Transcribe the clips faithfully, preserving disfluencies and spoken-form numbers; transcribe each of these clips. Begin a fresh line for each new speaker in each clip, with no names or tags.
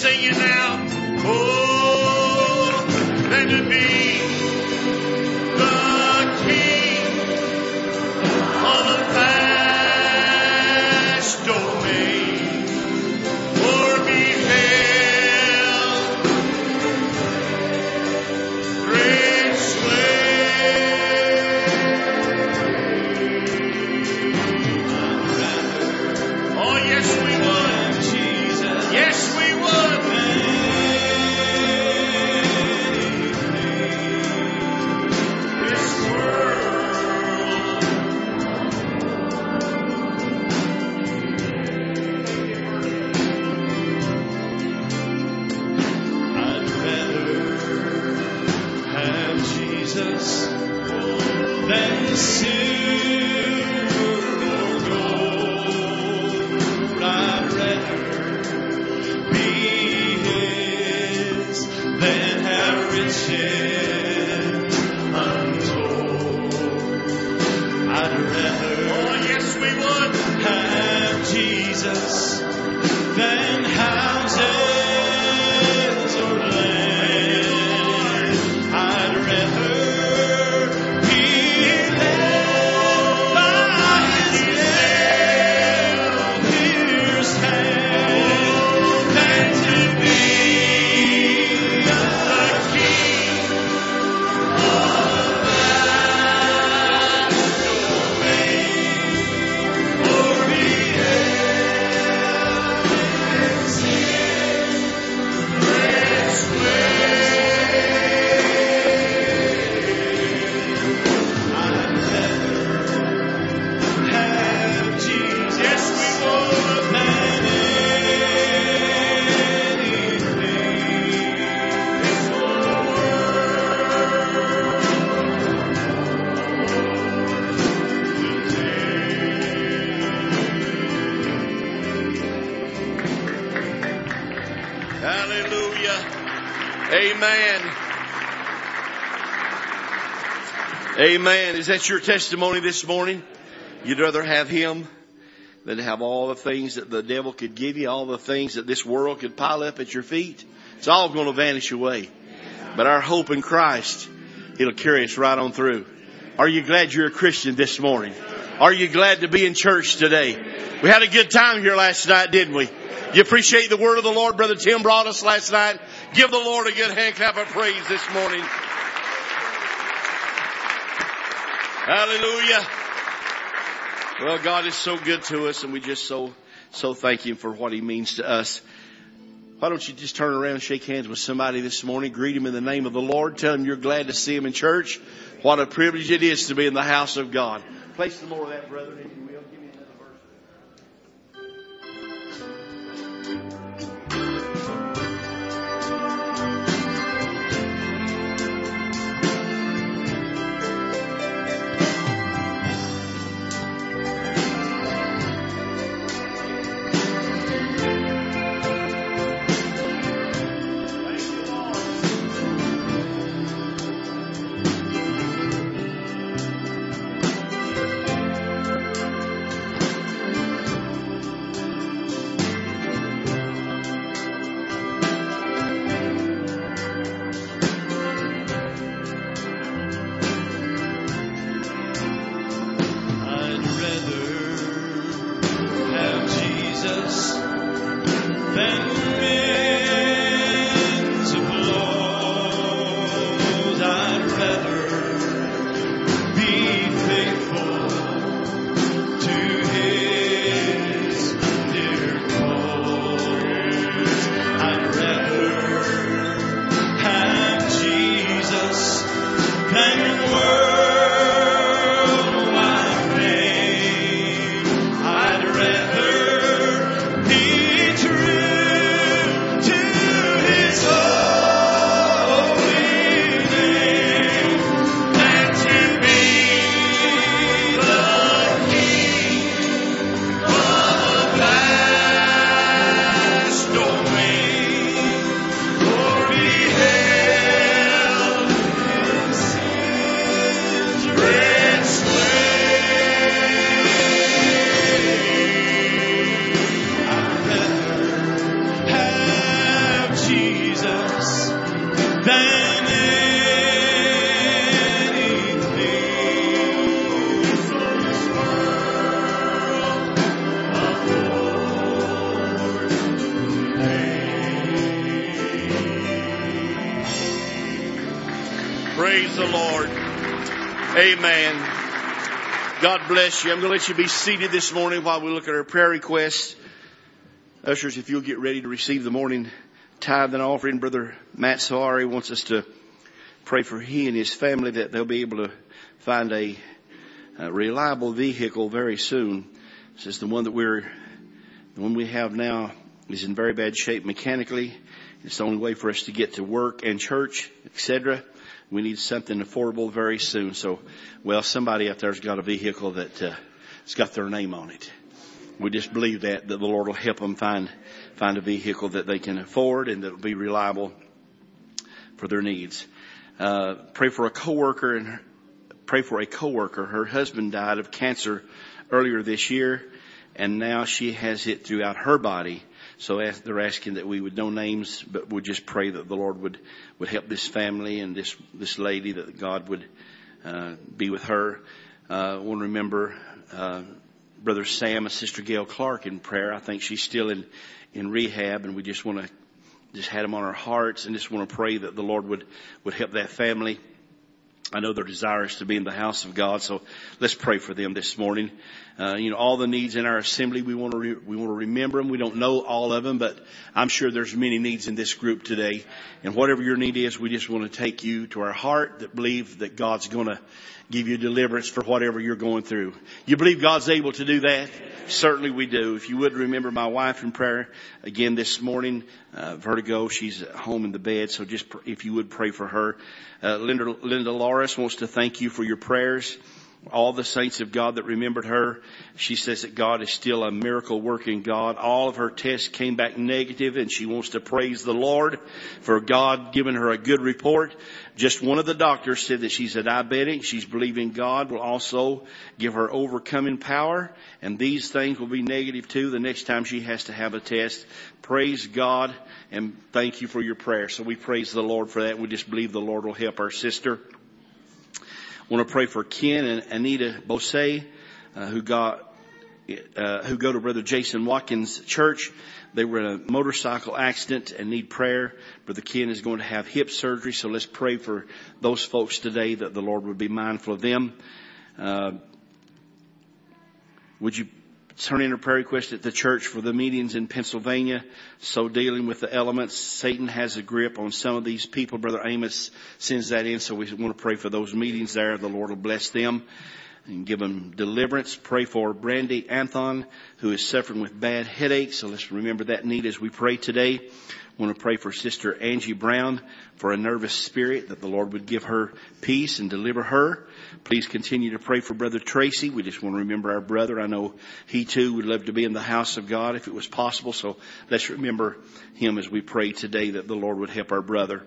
sing it now. Oh, than to be the king of the vast domain, or beheld great sway. Oh, yes, we would. Jesus. Yes, we would. This I'd rather have Jesus than silver or gold. I'd rather be His than have riches untold. I'd rather, oh yes, we would, have Jesus than houses or land. I'd rather be led by His nail-pierced hand than to be the king of that domain, or be held in great sway. I'd rather have Jesus. Yes, we would. Than Hallelujah. Amen. Amen. Is that your testimony this morning? You'd rather have Him than to have all the things that the devil could give you, all the things that this world could pile up at your feet? It's all going to vanish away. But our hope in Christ, it'll carry us right on through. Are you glad you're a Christian this morning? Are you glad to be in church today? We had a good time here last night, didn't we? You appreciate the word of the Lord Brother Tim brought us last night? Give the Lord a good hand clap of praise this morning. Hallelujah. Well, God is so good to us, and we just so, so thank Him for what He means to us. Why don't you just turn around and shake hands with somebody this morning, greet him in the name of the Lord, tell him you're glad to see him in church. What a privilege it is to be in the house of God. Play some more of that, brother, if you will. Give me another verse. the Lord. Amen. God bless you. I'm going to let you be seated this morning while we look at our prayer requests. Ushers, if you'll get ready to receive the morning tithe and offering, Brother Matt Solari wants us to pray for he and his family that they'll be able to find a, a reliable vehicle very soon. Says the one that we're, the one we have now is in very bad shape mechanically. It's the only way for us to get to work and church, et cetera. We need something affordable very soon. So, well, somebody out there's got a vehicle that uh, has got their name on it. We just believe that, that the Lord will help them find find a vehicle that they can afford and that will be reliable for their needs. Uh, pray for a coworker and pray for a coworker. Her husband died of cancer earlier this year, and now she has it throughout her body. So they're asking that we would know names, but we'd just pray that the Lord would, would help this family and this, this lady, that God would, uh, be with her. Uh, I want to remember, uh, Brother Sam and Sister Gail Clark in prayer. I think she's still in, in rehab, and we just want to, just had them on our hearts and just want to pray that the Lord would, would help that family. I know their desire is to be in the house of God, so let's pray for them this morning. Uh, you know, all the needs in our assembly, we want to re- we want to remember them. We don't know all of them, but I'm sure there's many needs in this group today. And whatever your need is, we just want to take you to our heart that believe that God's going to give you deliverance for whatever you're going through. You believe God's able to do that? Certainly we do. If you would remember my wife in prayer again this morning, uh, vertigo, she's at home in the bed. So just pr- if you would pray for her. Uh, Linda, Linda Loris wants to thank you for your prayers. All the saints of God that remembered her. She says that God is still a miracle working God. All of her tests came back negative, and she wants to praise the Lord for God giving her a good report. Just one of the doctors said that she's a diabetic. She's believing God will also give her overcoming power, and these things will be negative too the next time she has to have a test. Praise God, and thank you for your prayer. So we praise the Lord for that. We just believe the Lord will help our sister. I want to pray for Ken and Anita Bose, uh, who got, uh, who go to Brother Jason Watkins' church. They were in a motorcycle accident and need prayer. Brother Ken is going to have hip surgery, so let's pray for those folks today that the Lord would be mindful of them. Uh, would you turn in a prayer request at the church for the meetings in Pennsylvania? So dealing with the elements, Satan has a grip on some of these people. Brother Amos sends that in, so we want to pray for those meetings there. The Lord will bless them and give them deliverance. Pray for Brandy Anthon, who is suffering with bad headaches. So let's remember that need as we pray today. I want to pray for Sister Angie Brown for a nervous spirit, that the Lord would give her peace and deliver her. Please continue to pray for Brother Tracy. We just want to remember our brother. I know he too would love to be in the house of God if it was possible. So let's remember him as we pray today, that the Lord would help our brother.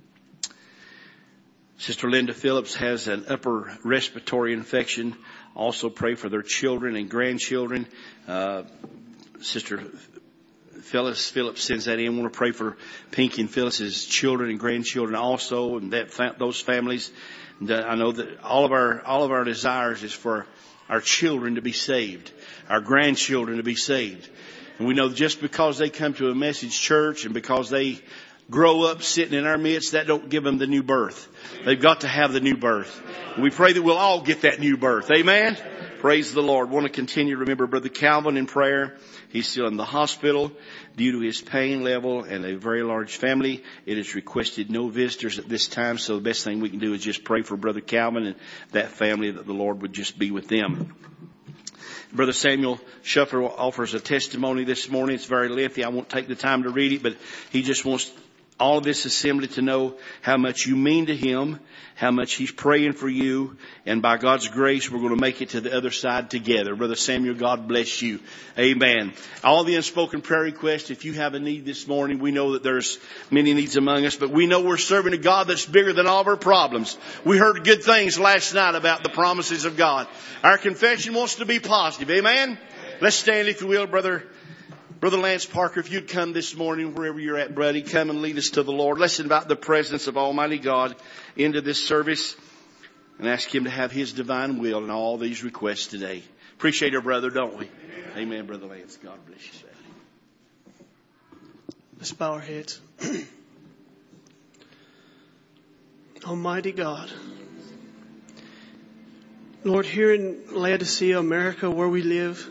Sister Linda Phillips has an upper respiratory infection. Also pray for their children and grandchildren. Uh, Sister Phyllis Phillips sends that in. I want to pray for Pinky and Phyllis's children and grandchildren also, and that fa- those families. And, uh, I know that all of our all of our desires is for our children to be saved, our grandchildren to be saved. And we know just because they come to a message church and because they grow up sitting in our midst, that don't give them the new birth. They've got to have the new birth. And we pray that we'll all get that new birth. Amen. Praise the Lord. Want to continue to remember Brother Calvin in prayer. He's still in the hospital due to his pain level and a very large family. It is requested no visitors at this time. So the best thing we can do is just pray for Brother Calvin and that family, that the Lord would just be with them. Brother Samuel Shuffler offers a testimony this morning. It's very lengthy. I won't take the time to read it, but he just wants all of this assembly to know how much you mean to him, how much he's praying for you, and by God's grace, we're going to make it to the other side together. Brother Samuel, God bless you. Amen. All the unspoken prayer requests, if you have a need this morning, we know that there's many needs among us, but we know we're serving a God that's bigger than all of our problems. We heard good things last night about the promises of God. Our confession wants to be positive. Amen. Let's stand, if you will, Brother Brother Lance Parker, if you'd come this morning, wherever you're at, buddy, come and lead us to the Lord. Let's invite the presence of Almighty God into this service and ask Him to have His divine will in all these requests today. Appreciate our brother, don't we? Amen, Amen Brother Lance. God bless you, sir.
Let's bow our heads. Almighty God. Lord, here in Laodicea, America, where we live,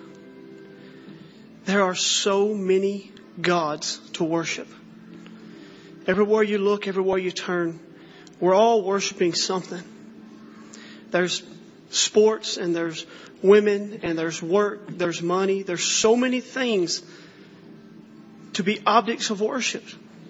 there are so many gods to worship. Everywhere you look, everywhere you turn, we're all worshiping something. There's sports and there's women and there's work, there's money. There's so many things to be objects of worship.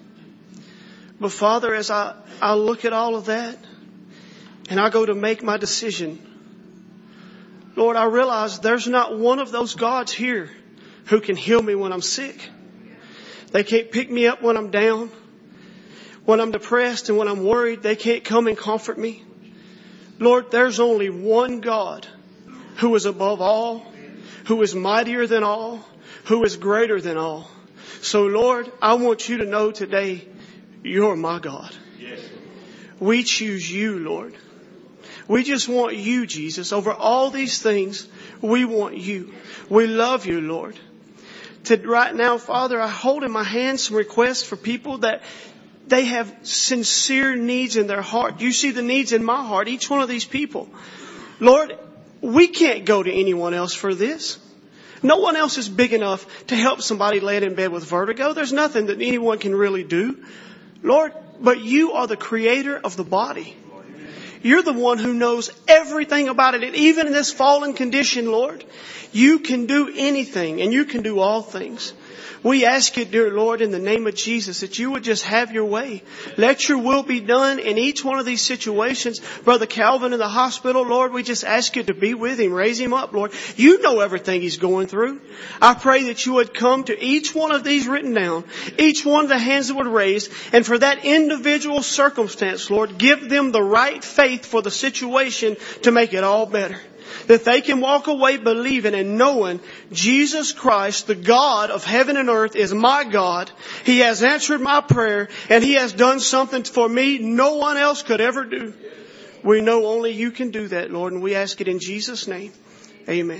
But Father, as I, I look at all of that and I go to make my decision, Lord, I realize there's not one of those gods here who can heal me when I'm sick. They can't pick me up when I'm down. When I'm depressed and when I'm worried, they can't come and comfort me. Lord, there's only one God who is above all, who is mightier than all, who is greater than all. So Lord, I want you to know today, you're my God. Yes. We choose you, Lord. We just want you, Jesus. Over all these things, we want you. We love you, Lord. To right now, Father, I hold in my hands some requests for people that they have sincere needs in their heart. You see the needs in my heart, each one of these people. Lord, we can't go to anyone else for this. No one else is big enough to help somebody lay in bed with vertigo. There's nothing that anyone can really do. Lord, but you are the creator of the body. You're the one who knows everything about it. And even in this fallen condition, Lord, you can do anything and you can do all things. We ask you, dear Lord, in the name of Jesus, that you would just have your way. Let your will be done in each one of these situations. Brother Calvin in the hospital, Lord, we just ask you to be with him, raise him up, Lord. You know everything he's going through. I pray that you would come to each one of these written down, each one of the hands that would raise, and for that individual circumstance, Lord, give them the right faith for the situation to make it all better. That they can walk away believing and knowing Jesus Christ, the God of heaven and earth, is my God. He has answered my prayer and He has done something for me no one else could ever do. We know only you can do that, Lord, and we ask it in Jesus' name. Amen.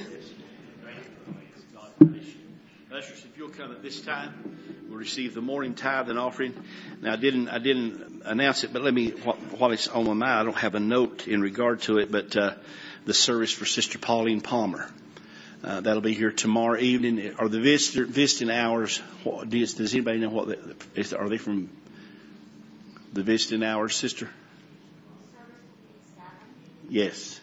Ushers, if you'll come at this time, we'll receive the morning tithe and offering. Now, I didn't, I didn't announce it, but let me, while it's on my mind, I don't have a note in regard to it, but, uh, the service for Sister Pauline Palmer. Uh, that'll be here tomorrow evening. Are the visitor, visiting hours, what, does, does anybody know what, the, is, are they from the visiting hours, Sister? Yes.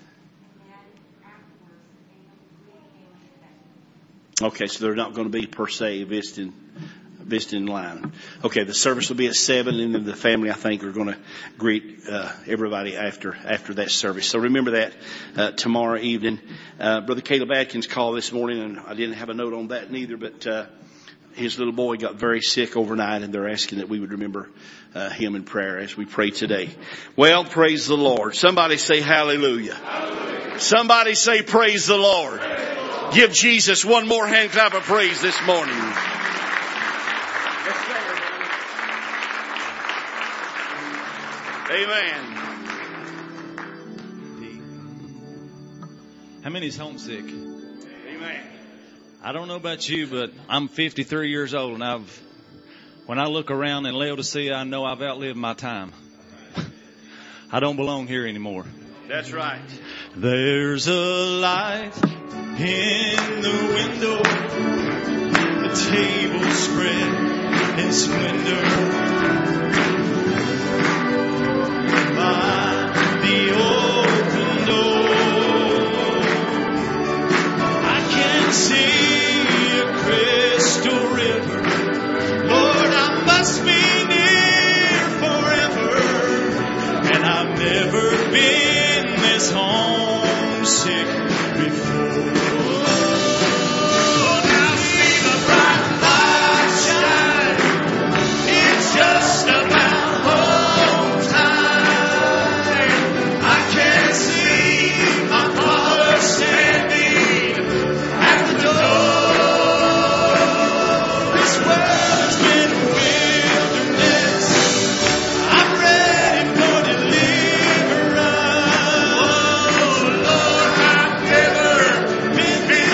Okay, so they're not going to be per se visiting visiting line. Okay, the service will be at seven, and then the family, I think, are going to greet uh, everybody after after that service. So remember that uh, tomorrow evening. Uh, Brother Caleb Atkins called this morning, and I didn't have a note on that neither, but uh, his little boy got very sick overnight, and they're asking that we would remember uh, him in prayer as we pray today. Well, praise the Lord. Somebody say hallelujah. Hallelujah. Somebody say praise the Lord. Praise the Lord. Give Jesus one more hand clap of praise this morning. Amen.
How many's homesick?
Amen.
I don't know about you, but I'm fifty-three years old, and I've, when I look around in Laodicea, I know I've outlived my time. I don't belong here anymore.
That's right.
There's a light in the window, a table spread in splendor. By the open door, I can see a crystal river. Lord, I must be near forever, and I've never been this homesick before. Oh, now see the bright light shine. It's just about home time. Been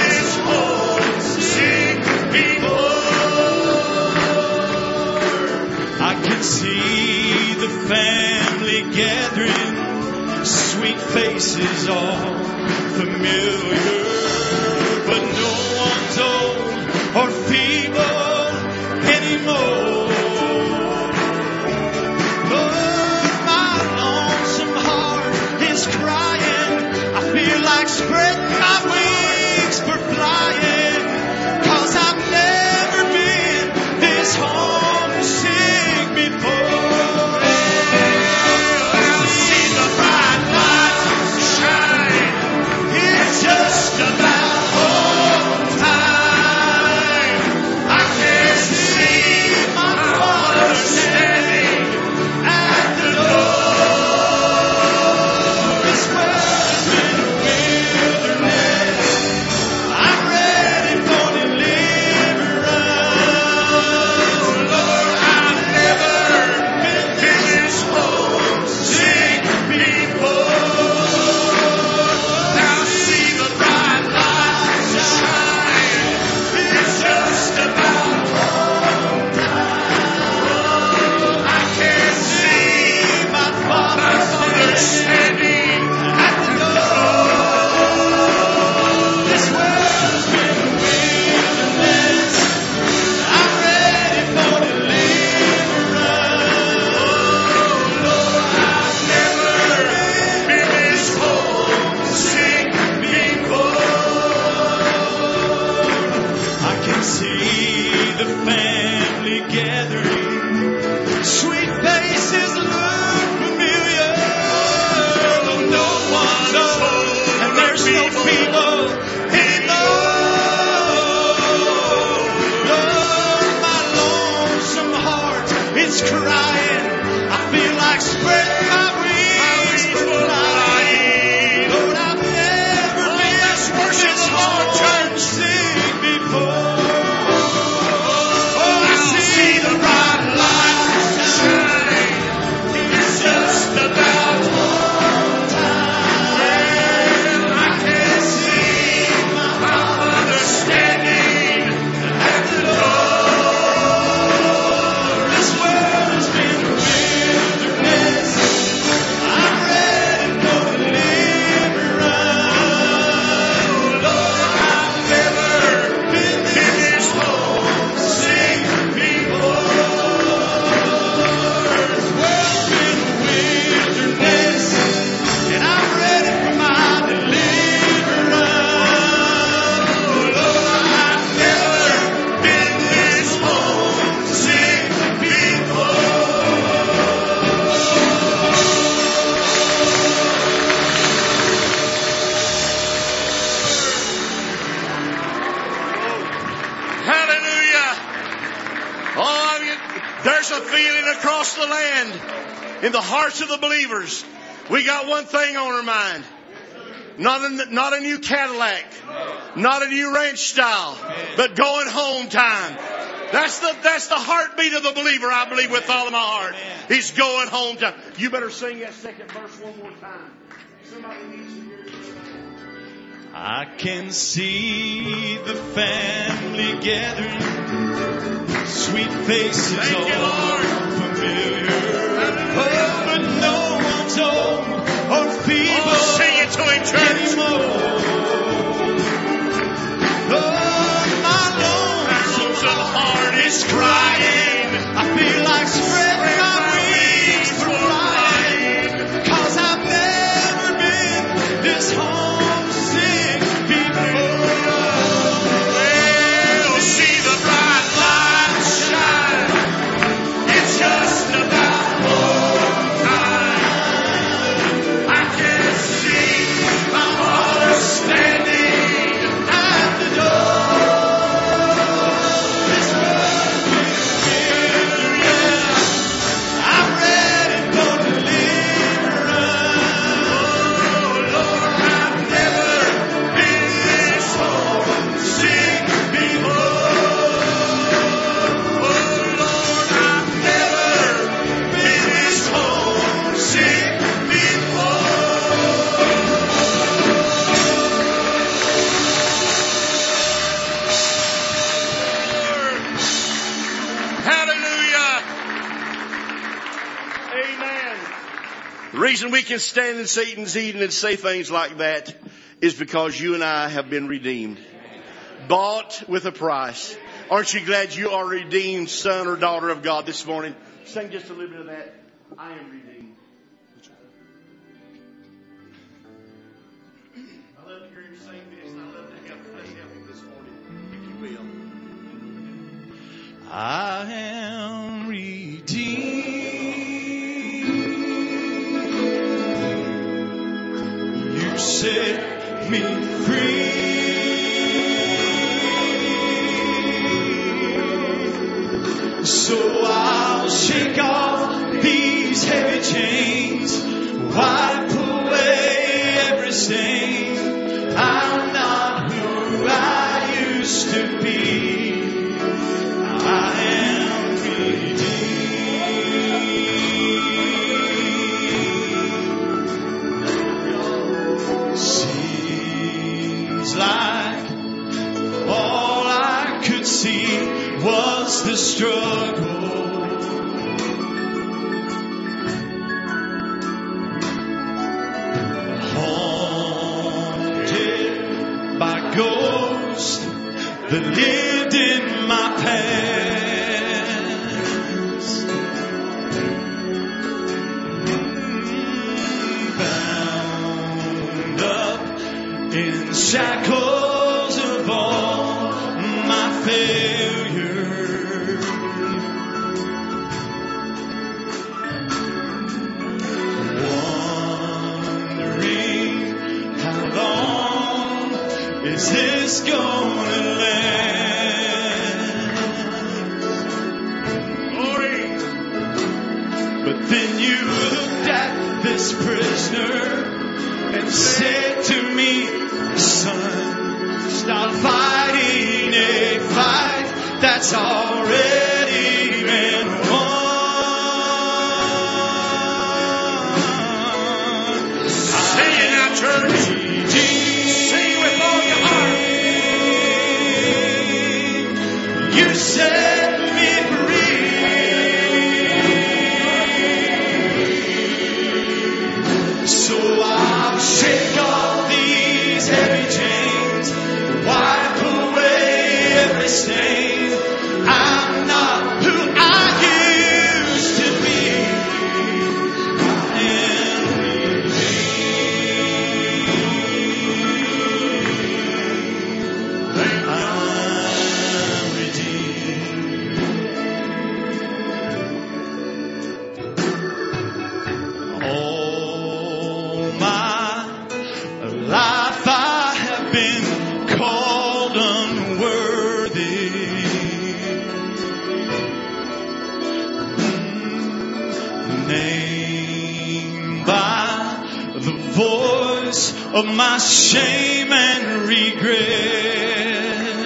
familiar, but no one's old or feeble anymore. Lord, my lonesome heart is crying. I feel like spreading my wings for flying, 'cause I've never been this homesick before. Just about home time. I can see my Father standing at the door. This world's been a wilderness. I'm ready for deliverance. Lord, I've never been this homesick before.
In the hearts of the believers, we got one thing on our mind. Not a, not a new Cadillac, not a new ranch style, but going home time. That's the, that's the heartbeat of the believer, I believe, with all of my heart. He's going home time. You better sing that second verse one more time. Somebody needs to hear you.
I can see the family gathering, sweet faces all familiar. Oh, but no one's old or feeble oh, sing it to him, church. Anymore. Oh, my lonesome heart is crying. I feel like spreading my wings for flying, 'cause I've never been this homesick before. Well, see the bright light shine. It's just about
The reason we can stand and sit and eat and say things like that is because you and I have been redeemed. Bought with a price. Aren't you glad you are a redeemed son or daughter of God this morning? Sing just a little bit of that. I am redeemed. I love to hear him sing this. I love to help, let's help him this morning, if you will.
I am redeemed. You set me free. So I'll shake off these heavy chains, wipe away every stain. I'm not who I used to be. I am redeemed. Seems like all I could see was the struggle. Haunted by ghosts that lived in my past. Bound up in shackles of all my failure. Wondering how long is this gonna last? Glory. But then you looked at this prisoner and said to me, son, stop fighting a fight that's already been won. Sing it now, church. Sing with all your heart. You set me free. So I'll shake off these heavy chains, wipe away every stain. I'm not who I used to be. I am redeemed. I'm redeemed. All my life I have been called unworthy. Named by the voice of my shame and regret.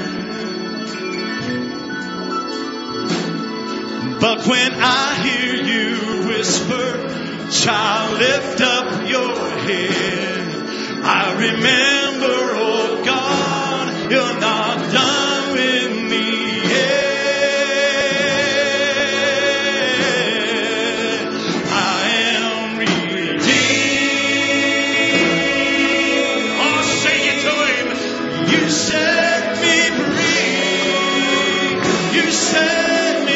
But when I hear you whisper, child, lift up your head, I remember, oh God, you're not done with me yet. I am redeemed. Oh, sing it to him. You set me free. You set me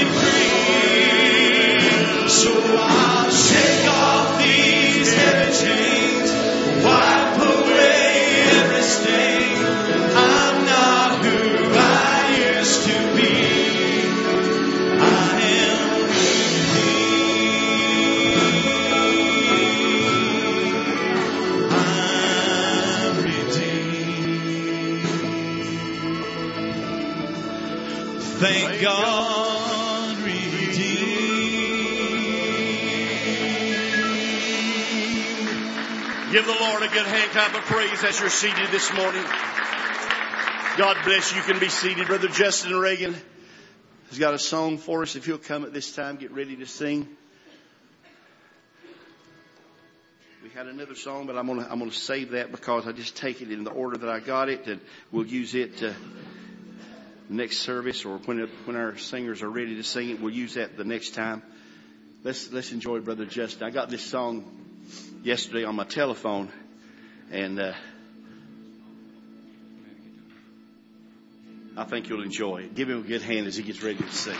free. So I'll shake off these heavy chains, wipe away every stain. I'm not who I used to be. I am redeemed. I'm redeemed. Thank God, redeemed.
Give the Lord a good hand clap of praise as you're seated this morning. God bless you. You can be seated. Brother Justin Reagan has got a song for us. If you'll come at this time, get ready to sing. We had another song, but I'm gonna I'm gonna save that because I just take it in the order that I got it, and we'll use it uh, next service, or when it, when our singers are ready to sing it, we'll use that the next time. Let's let's enjoy Brother Justin. I got this song yesterday on my telephone, and uh, I think you'll enjoy it. Give him a good hand as he gets ready to sing.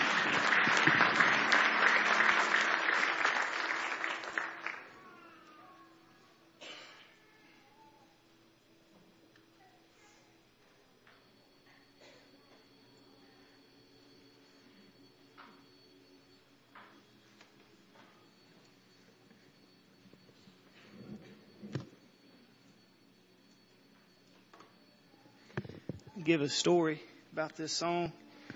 Give a story about this song.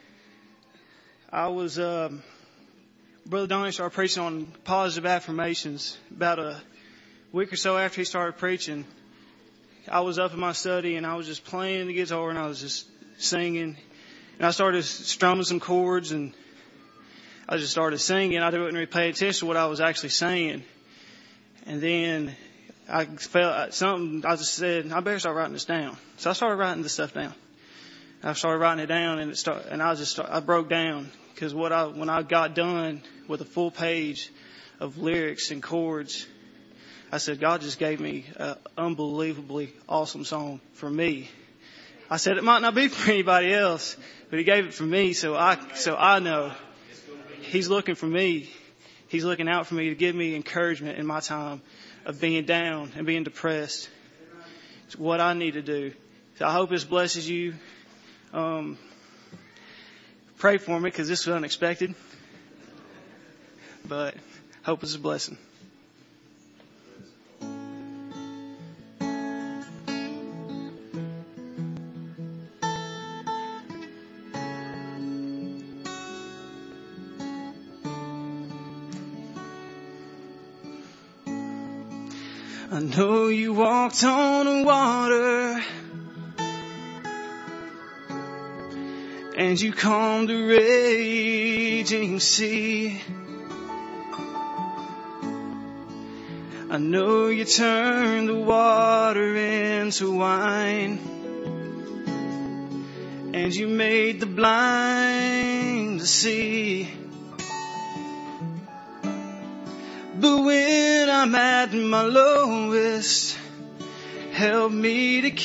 I was, um, Brother Donnie started preaching on positive affirmations. About a week or so after he started preaching, I was up in my study and I was just playing the guitar and I was just singing. And I started strumming some chords and I just started singing. I didn't really pay attention to what I was actually saying. And then I felt something, I just said, I better start writing this down. So I started writing this stuff down. I started writing it down, and it start, and I just start, I broke down because what I when I got done with a full page of lyrics and chords, I said God just gave me an unbelievably awesome song for me. I said it might not be for anybody else, but He gave it for me, so I so I know He's looking for me. He's looking out for me to give me encouragement in my time of being down and being depressed. It's what I need to do. So I hope this blesses you. Um, pray for me because this was unexpected, but hope it's a blessing. I know you walked on water, and you calmed the raging sea. I know you turned the water into wine, and you made the blind to see. But when I'm at my lowest, help me to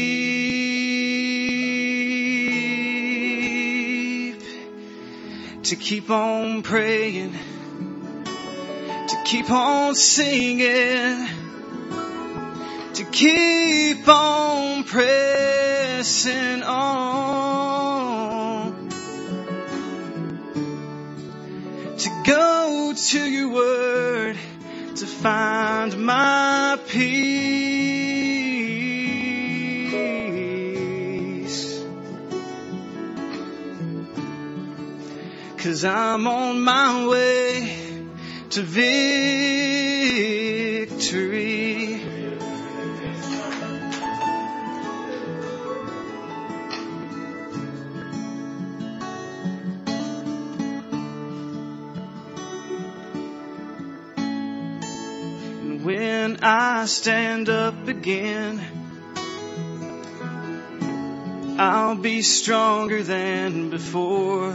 keep, to keep on praying, to keep on singing, to keep on pressing on, to go to your word, to find my peace. 'Cause I'm on my way to victory. When I stand up again, I'll be stronger than before.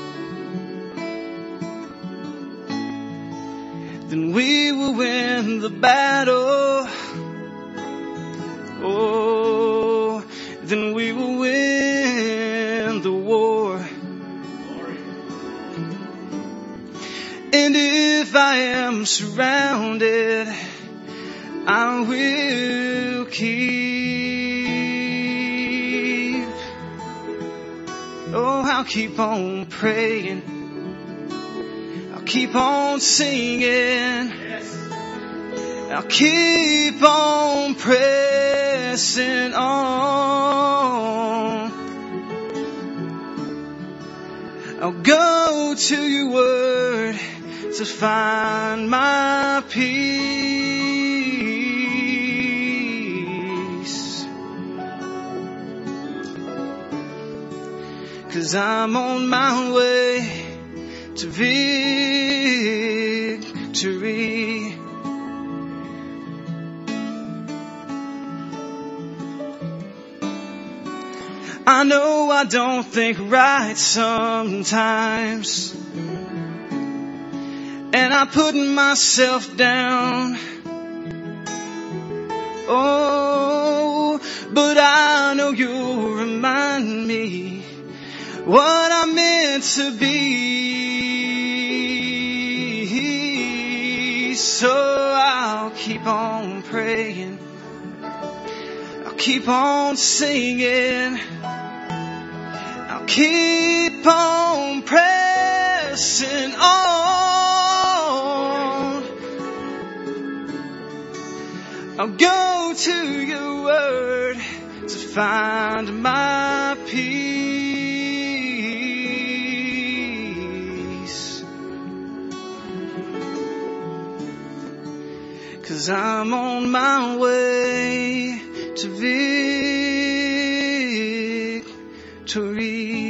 Then we will win the battle. Oh, then we will win the war. And if I am surrounded, I will keep, oh, I'll keep on praying, I'll keep on singing, I'll keep on pressing on, I'll go to your word to find my peace. 'Cause I'm on my way to victory. I know I don't think right sometimes, and I put myself down. Oh, but I know you'll remind me what I'm meant to be. So I'll keep on praying, I'll keep on singing, I'll keep on pressing on. I'll go to your word to find my peace. 'Cause I'm on my way to victory.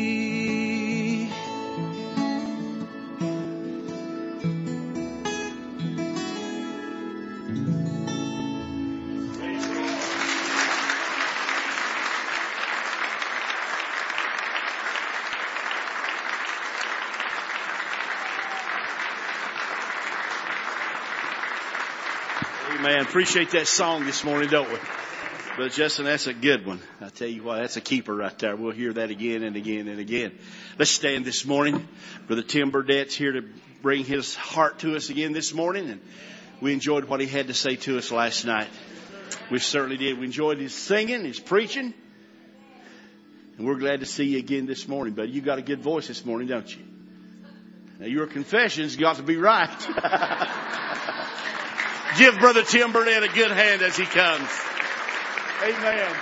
Man, appreciate that song this morning, don't we? Brother Justin, that's a good one. I tell you what, that's a keeper right there. We'll hear that again and again and again. Let's stand this morning. Brother Tim Burdett's here to bring his heart to us again this morning, and we enjoyed what he had to say to us last night. We certainly did. We enjoyed his singing, his preaching, and we're glad to see you again this morning. But you got a good voice this morning, don't you? Now, your confession's got to be right. Give Brother Tim Burnett a good hand as he comes. Amen.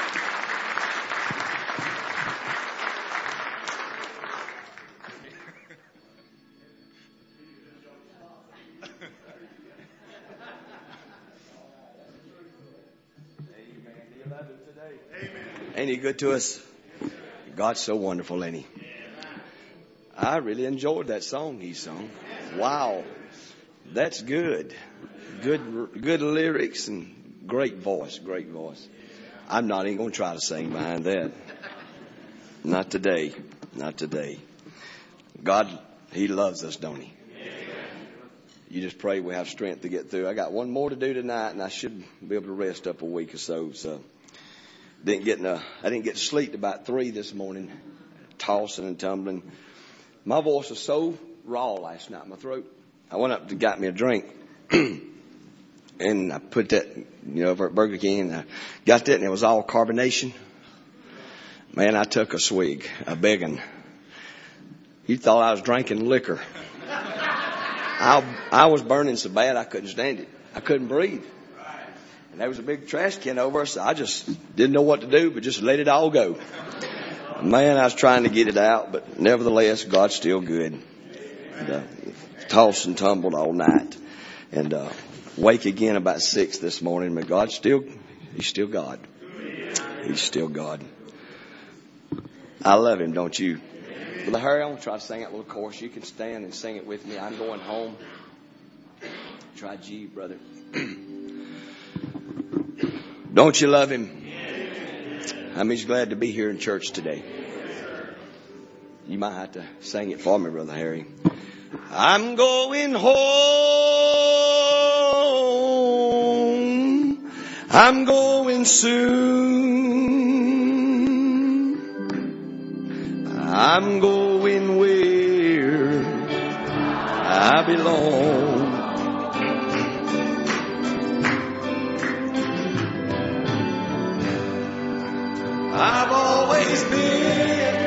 Ain't he good to us? God's so wonderful, ain't he? I really enjoyed that song he sung. Wow. That's good. Good, good lyrics and great voice, great voice. I'm not even going to try to sing behind that. Not today. Not today. God, he loves us, don't he? You just pray we have strength to get through. I got one more to do tonight, and I should be able to rest up a week or so. So didn't get in a, I didn't get to sleep about three this morning, tossing and tumbling. My voice was so raw last night, my throat. I went up and got me a drink. And I put that, you know, over at Burger King, and I got that, and it was all carbonation. Man, I took a swig, a big one. You thought I was drinking liquor. I, I was burning so bad I couldn't stand it. I couldn't breathe. And there was a big trash can over us. So I just didn't know what to do, but just let it all go. Man, I was trying to get it out, but nevertheless, God's still good. And, uh, tossed and tumbled all night. And, uh, wake again about six this morning, but God's still, he's still God. He's still God. I love him, don't you? Brother Harry, I want to try to sing that little chorus. You can stand and sing it with me. I'm going home. Try G, brother. Don't you love him? How many's glad to be here in church today? You might have to sing it for me, Brother Harry. I'm going home. I'm going soon. I'm going where I belong. I've always been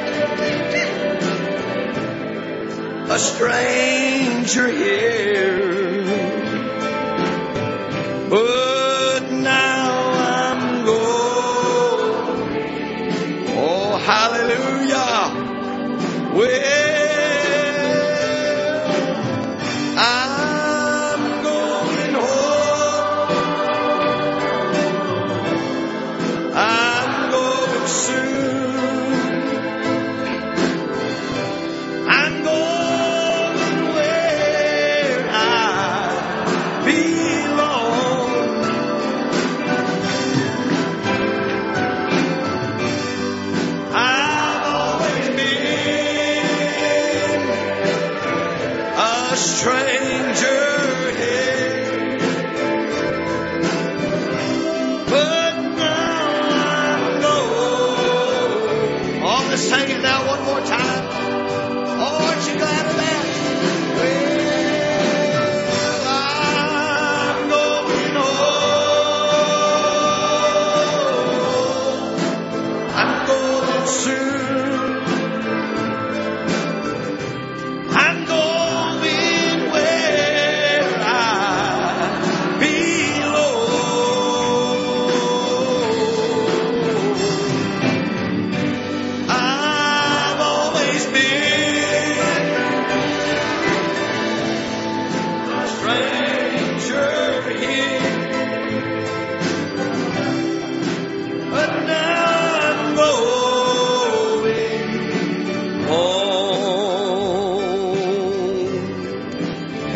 a stranger here, but now I'm going. Oh, hallelujah. Well, I'm going home. I'm going soon. I'm going where I belong. I've always been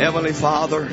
Heavenly Father,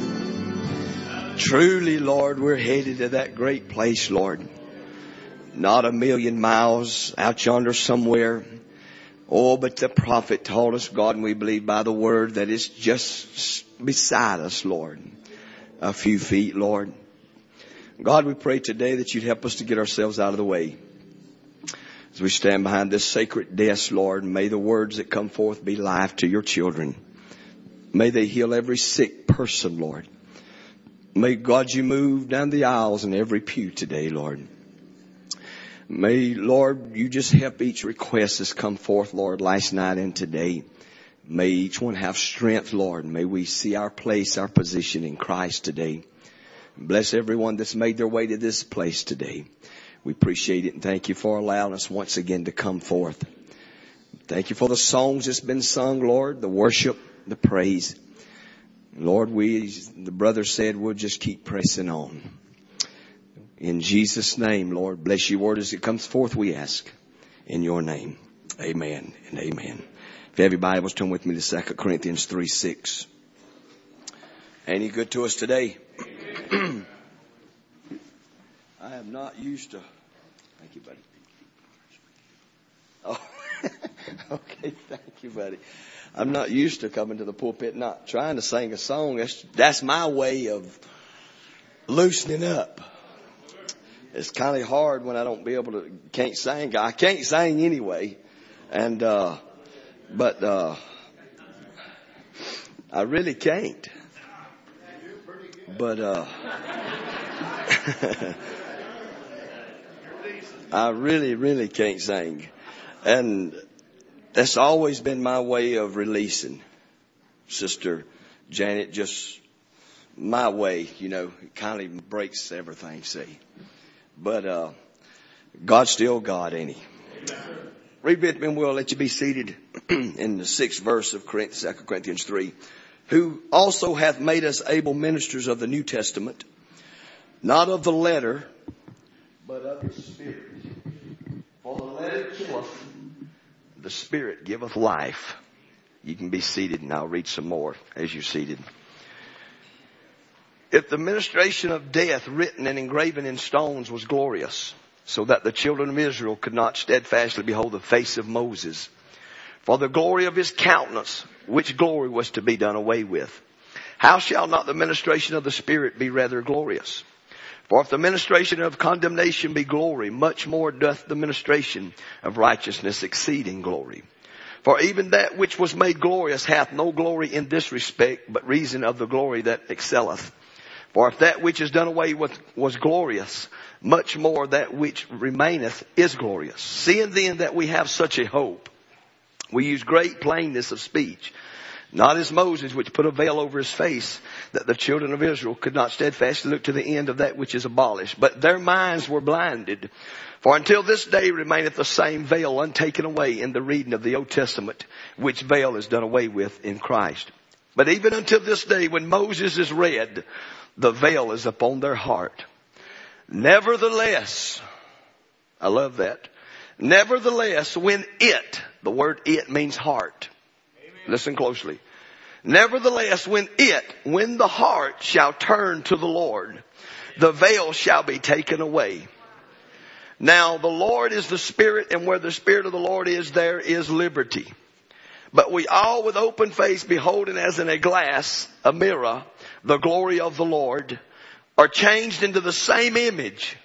truly, Lord, we're headed to that great place, Lord. Not a million miles out yonder somewhere. Oh, but the prophet told us, God, and we believe by the word that it's just beside us, Lord. A few feet, Lord. God, we pray today that you'd help us to get ourselves out of the way. As we stand behind this sacred desk, Lord, may the words that come forth be life to your children. May they heal every sick person, Lord. May, God, you move down the aisles in every pew today, Lord. May, Lord, you just help each request that's come forth, Lord, last night and today. May each one have strength, Lord. May we see our place, our position in Christ today. Bless everyone that's made their way to this place today. We appreciate it and thank you for allowing us once again to come forth. Thank you for the songs that's been sung, Lord, the worship, the praise. Lord, we, the brother said, we'll just keep pressing on. In Jesus' name, Lord, bless your word as it comes forth, we ask. In your name, amen and amen. If you have your Bibles, turn with me to Second Corinthians three six. Ain't he good to us today? I am not used to... Thank you, buddy. Oh, okay, thank you, buddy. I'm not used to coming to the pulpit not trying to sing a song. That's, that's my way of loosening up. It's kind of hard when I don't be able to, can't sing. I can't sing anyway. And, uh, but, uh, I really can't. But, uh, I really, really can't sing. And that's always been my way of releasing. Sister Janet, just my way, you know, it kind of breaks everything, see. But, uh, God's still God, ain't he? Amen. Read with me and we'll let you be seated in the sixth verse of Second Corinthians three. Who also hath made us able ministers of the New Testament, not of the letter, but of the Spirit. For the letter killeth, the Spirit giveth life. You can be seated and I'll read some more as you're seated. If the ministration of death written and engraven in stones was glorious, so that the children of Israel could not steadfastly behold the face of Moses, for the glory of his countenance, which glory was to be done away with, how shall not the ministration of the Spirit be rather glorious? For if the ministration of condemnation be glory, much more doth the ministration of righteousness exceed in glory. For even that which was made glorious hath no glory in this respect, but reason of the glory that excelleth. For if that which is done away with was glorious, much more that which remaineth is glorious. Seeing then that we have such a hope, we use great plainness of speech, not as Moses, which put a veil over his face, that the children of Israel could not steadfastly look to the end of that which is abolished. But their minds were blinded. For until this day remaineth the same veil untaken away in the reading of the Old Testament, which veil is done away with in Christ. But even until this day, when Moses is read, the veil is upon their heart. Nevertheless, I love that. Nevertheless, when it, the word it means heart. Amen. Listen closely. Nevertheless, when it, when the heart shall turn to the Lord, the veil shall be taken away. Now the Lord is the Spirit, and where the Spirit of the Lord is, there is liberty. But we all with open face, beholding as in a glass, a mirror, the glory of the Lord, are changed into the same image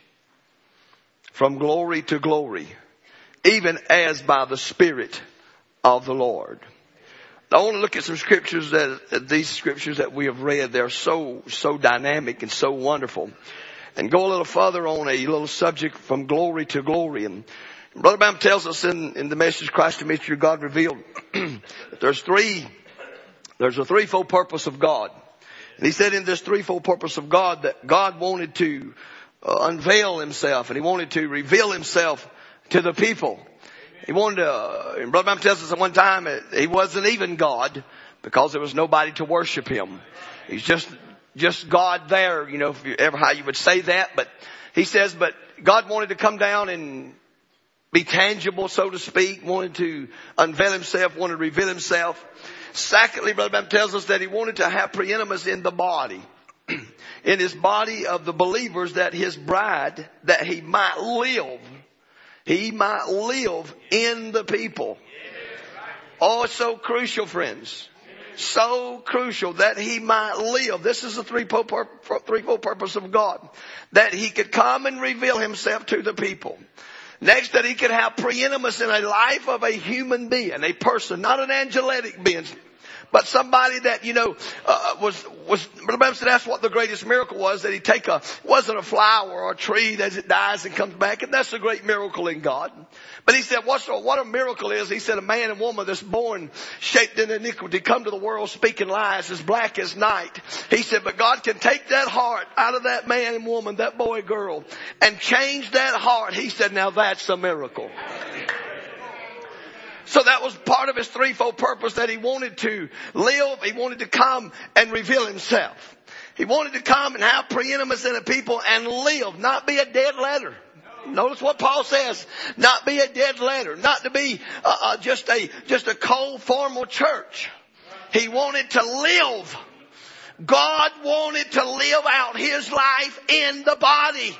from glory to glory, even as by the Spirit of the Lord. I want to look at some scriptures that, these scriptures that we have read, they're so, so dynamic and so wonderful. And go a little further on a little subject from glory to glory. And Brother Branham tells us in, in the message, Christ the Mystery of God Revealed, that there's three, there's a threefold purpose of God. And he said in this threefold purpose of God that God wanted to uh, unveil himself, and he wanted to reveal himself to the people. He wanted to, uh, and Brother Branham tells us at one time uh, he wasn't even God because there was nobody to worship him. He's just, just God there, you know, if you ever how you would say that. But he says, but God wanted to come down and be tangible, so to speak, wanted to unveil himself, wanted to reveal himself.
Secondly, Brother Branham tells us that he wanted to have preeminence in the body. In his body of the believers, that his bride, that he might live. He might live in the people. Oh, it's so crucial, friends. So crucial that he might live. This is the threefold purpose of God. That he could come and reveal himself to the people. Next, that he could have preeminence in a life of a human being, a person, not an angelic being, but somebody that, you know, uh, was, was, Brother Branham said that's what the greatest miracle was, that he take a, wasn't a flower or a tree that it dies and comes back, and that's a great miracle in God. But he said, what's, what a miracle is, he said, a man and woman that's born shaped in iniquity, come to the world speaking lies, as black as night. He said, but God can take that heart out of that man and woman, that boy, girl, and change that heart. He said, now that's a miracle. So that was part of his threefold purpose, that he wanted to live. He wanted to come and reveal himself. He wanted to come and have preeminence in the people and live, not be a dead letter. Notice what Paul says, not be a dead letter, not to be uh, uh, just a, just a cold formal church. He wanted to live. God wanted to live out his life in the body.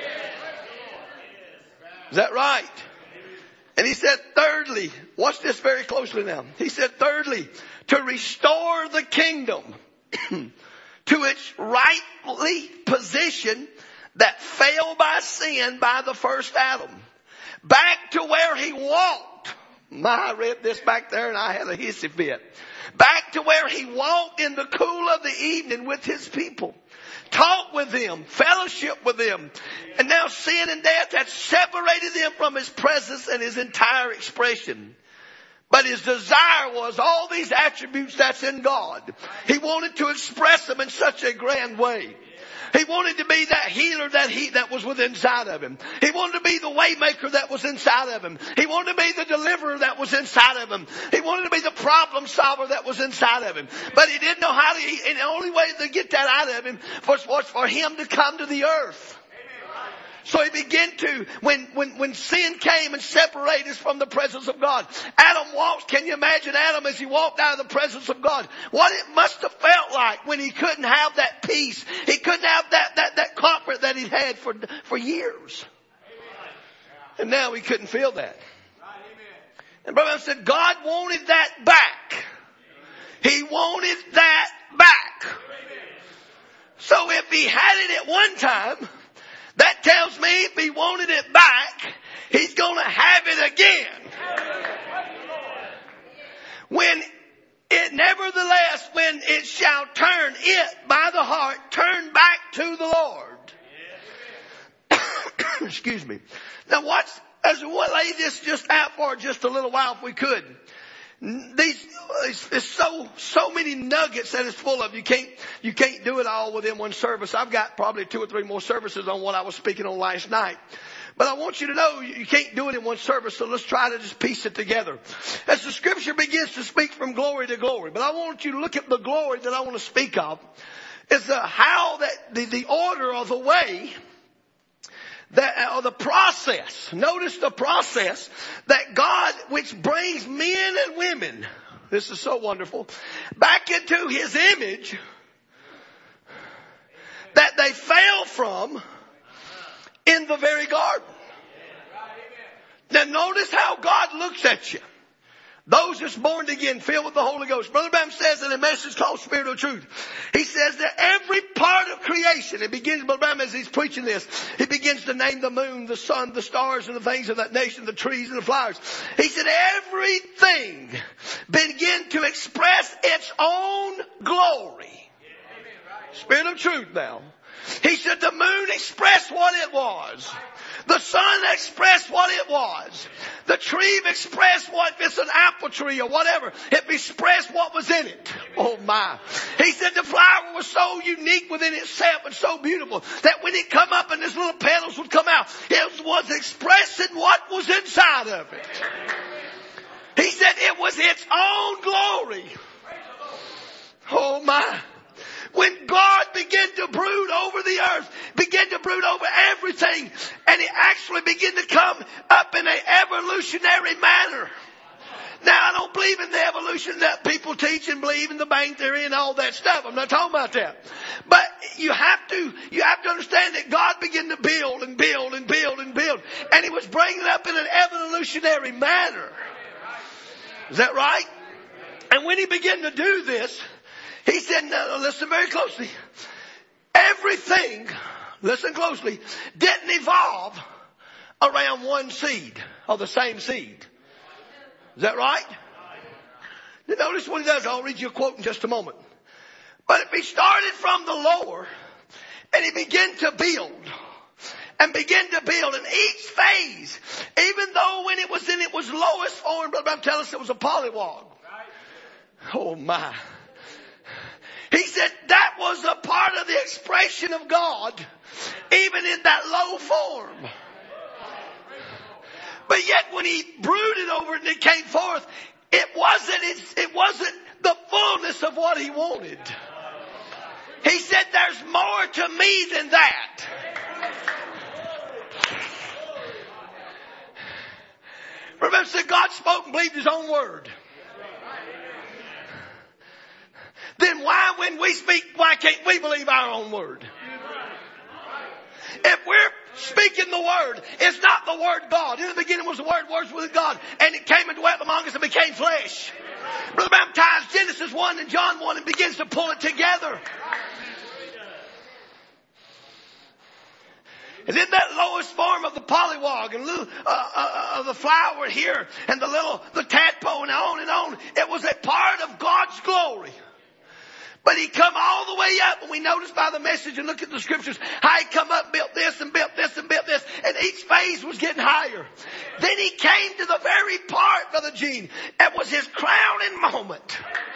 Is that right? And he said, thirdly, watch this very closely now. He said, thirdly, to restore the kingdom to its rightly position that fell by sin by the first Adam. Back to where he walked. My, I read this back there and I had a hissy fit. Back to where he walked in the cool of the evening with his people. Talk with them, fellowship with them. And now sin and death had separated them from his presence and his entire expression. But his desire was all these attributes that's in God. He wanted to express them in such a grand way. He wanted to be that healer that he, that was within inside of him. He wanted to be the way maker that was inside of him. He wanted to be the deliverer that was inside of him. He wanted to be the problem solver that was inside of him. But he didn't know how to, and the only way to get that out of him was, was for him to come to the earth. So he began to, when, when, when sin came and separated us from the presence of God, Adam walked, can you imagine Adam as he walked out of the presence of God? What it must have felt like when he couldn't have that peace. He couldn't have that, that, that comfort that he'd had for, for years. And now he couldn't feel that. And Brother said, God wanted that back. He wanted that back. So if he had it at one time, that tells me if he wanted it back, he's going to have it again. When it, nevertheless, when it shall turn it by the heart, turn back to the Lord. Excuse me. Now watch, as we'll lay this just out for just a little while if we could. These, it's so, so many nuggets that it's full of. You can't, you can't do it all within one service. I've got probably two or three more services on what I was speaking on last night. But I want you to know you can't do it in one service, so let's try to just piece it together. As the scripture begins to speak from glory to glory, but I want you to look at the glory that I want to speak of. Is the how that, the, the order or the way that, or the process, notice the process that God, which brings men and women, this is so wonderful, back into his image that they fell from in the very garden. Now notice how God looks at you. Those that's born again, filled with the Holy Ghost. Brother Branham says in a message called Spirit of Truth, he says that every part of creation, it begins, Brother Branham, as he's preaching this, he begins to name the moon, the sun, the stars, and the things of that nation, the trees and the flowers. He said everything began to express its own glory. Spirit of Truth now. He said the moon expressed what it was. The sun expressed what it was. The tree expressed what, if it's an apple tree or whatever, it expressed what was in it. Oh my. He said the flower was so unique within itself and so beautiful that when it come up and its little petals would come out, it was expressing what was inside of it. He said it was its own glory. Oh my. When God began to brood over the earth, began to brood over everything, and it actually began to come up in an evolutionary manner. Now, I don't believe in the evolution that people teach and believe in the bang theory and all that stuff. I'm not talking about that. But you have to, you have to understand that God began to build and build and build and build. And He was bringing it up in an evolutionary manner. Is that right? And when He began to do this, He said, now listen very closely. Everything, listen closely, didn't evolve around one seed or the same seed. Is that right? Now notice what He does. I'll read you a quote in just a moment. But if He started from the lower and He began to build and began to build in each phase, even though when it was in its lowest form, Brother Branham tells us it was a polywog. Oh my. He said that was a part of the expression of God, even in that low form. But yet when He brooded over it and it came forth, it wasn't, it, it wasn't the fullness of what He wanted. He said there's more to me than that. Remember, said God spoke and believed His own word. Then why, when we speak, why can't we believe our own word? If we're speaking the word, it's not the word God. In the beginning was the word, words with God, and it came and dwelt among us and became flesh. Brother Branham ties Genesis one and John one and begins to pull it together. And in that lowest form of the polywog and little, uh, uh, of the flower here and the little, the tadpole and on and on, it was a part of God's glory. But He come all the way up, and we notice by the message and look at the scriptures how He come up, built this and built this and built this, and each phase was getting higher. Then He came to the very part, Brother Gene, it was His crowning moment.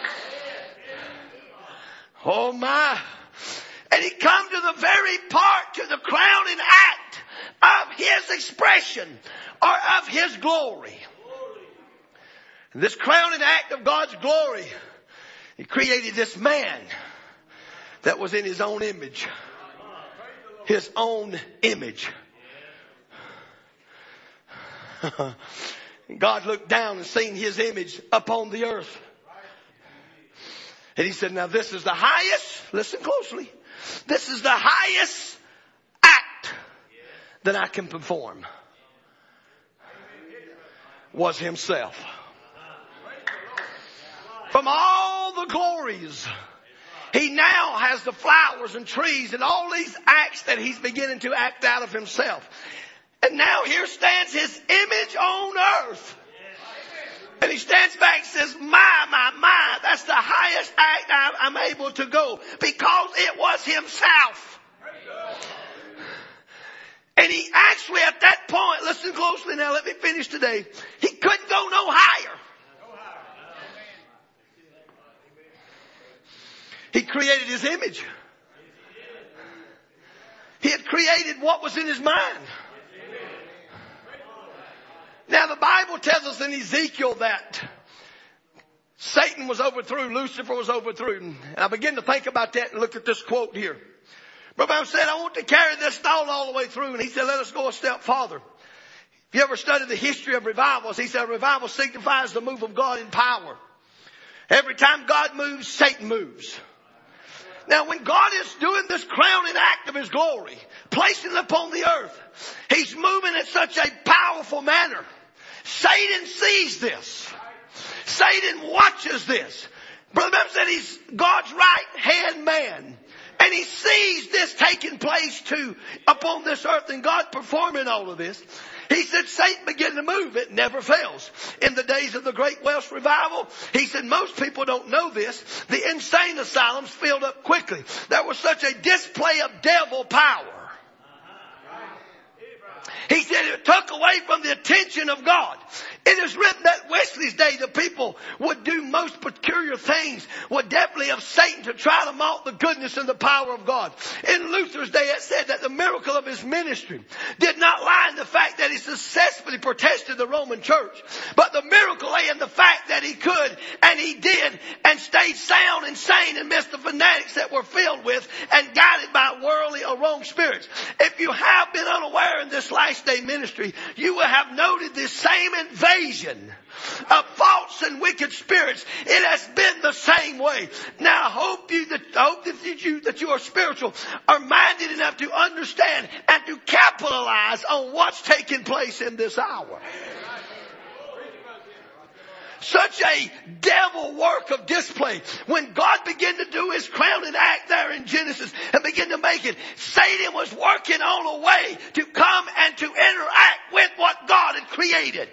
Oh my. And He come to the very part, to the crowning act of His expression or of His glory. And this crowning act of God's glory, He created this man that was in His own image. His own image. God looked down and seen His image upon the earth. And He said, now this is the highest, listen closely, this is the highest act that I can perform. Was Himself. From all the glories, He now has the flowers and trees and all these acts that He's beginning to act out of Himself. And now here stands His image on earth. And He stands back and says, my, my, my, that's the highest act I'm able to go, because it was Himself. And He actually at that point, listen closely now, let me finish today, He couldn't go no higher. He created His image. He had created what was in His mind. Now the Bible tells us in Ezekiel that Satan was overthrown, Lucifer was overthrown. And I begin to think about that and look at this quote here. Brother Branham said, I want to carry this thought all the way through. And he said, let us go a step farther. If you ever studied the history of revivals, he said revival signifies the move of God in power. Every time God moves, Satan moves. Now when God is doing this crowning act of His glory, placing it upon the earth, He's moving in such a powerful manner. Satan sees this. Satan watches this. Brother Branham said he's God's right hand man. And he sees this taking place too upon this earth and God performing all of this. He said Satan began to move. It never fails. In the days of the Great Welsh Revival, he said most people don't know this. The insane asylums filled up quickly. There was such a display of devil power. He said it took away from the attention of God. It is written that Wesley's day the people would do most peculiar things, would definitely of Satan to try to mock the goodness and the power of God. In Luther's day it said that the miracle of his ministry did not lie in the fact that he successfully protested the Roman church, but the miracle lay in the fact that he could and he did and stayed sound and sane amidst the fanatics that were filled with and guided by worldly or wrong spirits. If you have been unaware in this last day ministry, you will have noted this same invasion of false and wicked spirits. It has been the same way. Now I hope you that, I hope that you, that you are spiritual, are minded enough to understand and to capitalize on what's taking place in this hour. Such a devil work of display. When God began to do his crowning act there in Genesis and begin to make it, Satan was working on a way to come and to interact with what God had created.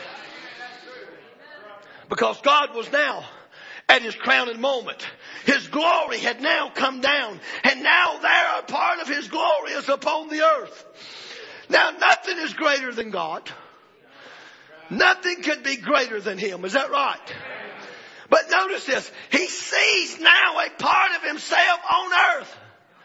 Because God was now at his crowning moment. His glory had now come down. And now there a part of his glory is upon the earth. Now nothing is greater than God. Nothing could be greater than him. Is that right? But notice this. He sees now a part of himself on earth.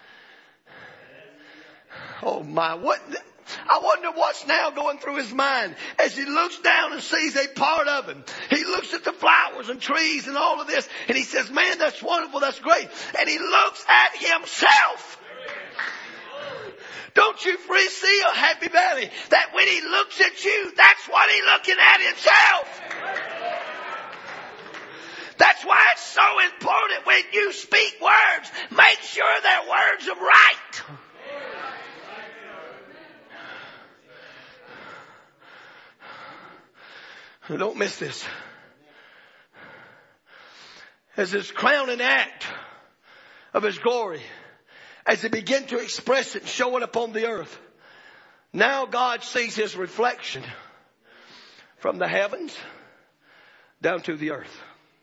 Oh my, what? I wonder what's now going through his mind as he looks down and sees a part of him. He looks at the flowers and trees and all of this and he says, man, that's wonderful, that's great. And he looks at himself. Don't you see a happy valley that when he looks at you, that's what he's looking at himself. That's why it's so important when you speak words, make sure they're words of right. Don't miss this. As his crowning act of his glory, as he began to express it and show it upon the earth, now God sees his reflection from the heavens down to the earth.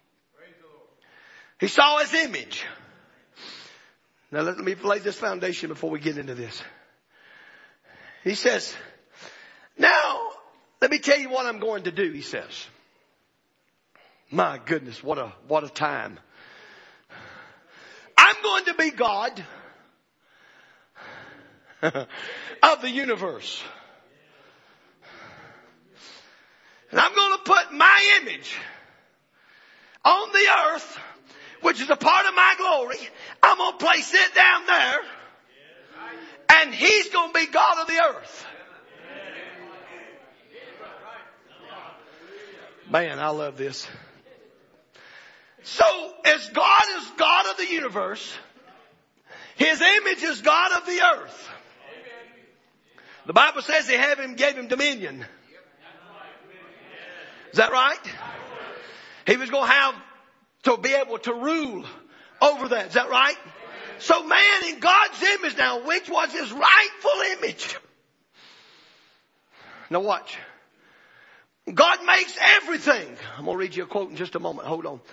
He saw his image. Now let me lay this foundation before we get into this. He says, now let me tell you what I'm going to do, he says. My goodness, what a, what a time. I'm going to be God of the universe. And I'm going to put my image on the earth, which is a part of my glory. I'm going to place it down there. And he's going to be God of the earth. Man, I love this. So, as God is God of the universe, his image is God of the earth. The Bible says they have him, gave him dominion. Is that right? He was going to have to be able to rule over that. Is that right? So man in God's image now, which was his rightful image. Now watch. God makes everything. I'm going to read you a quote in just a moment. Hold on.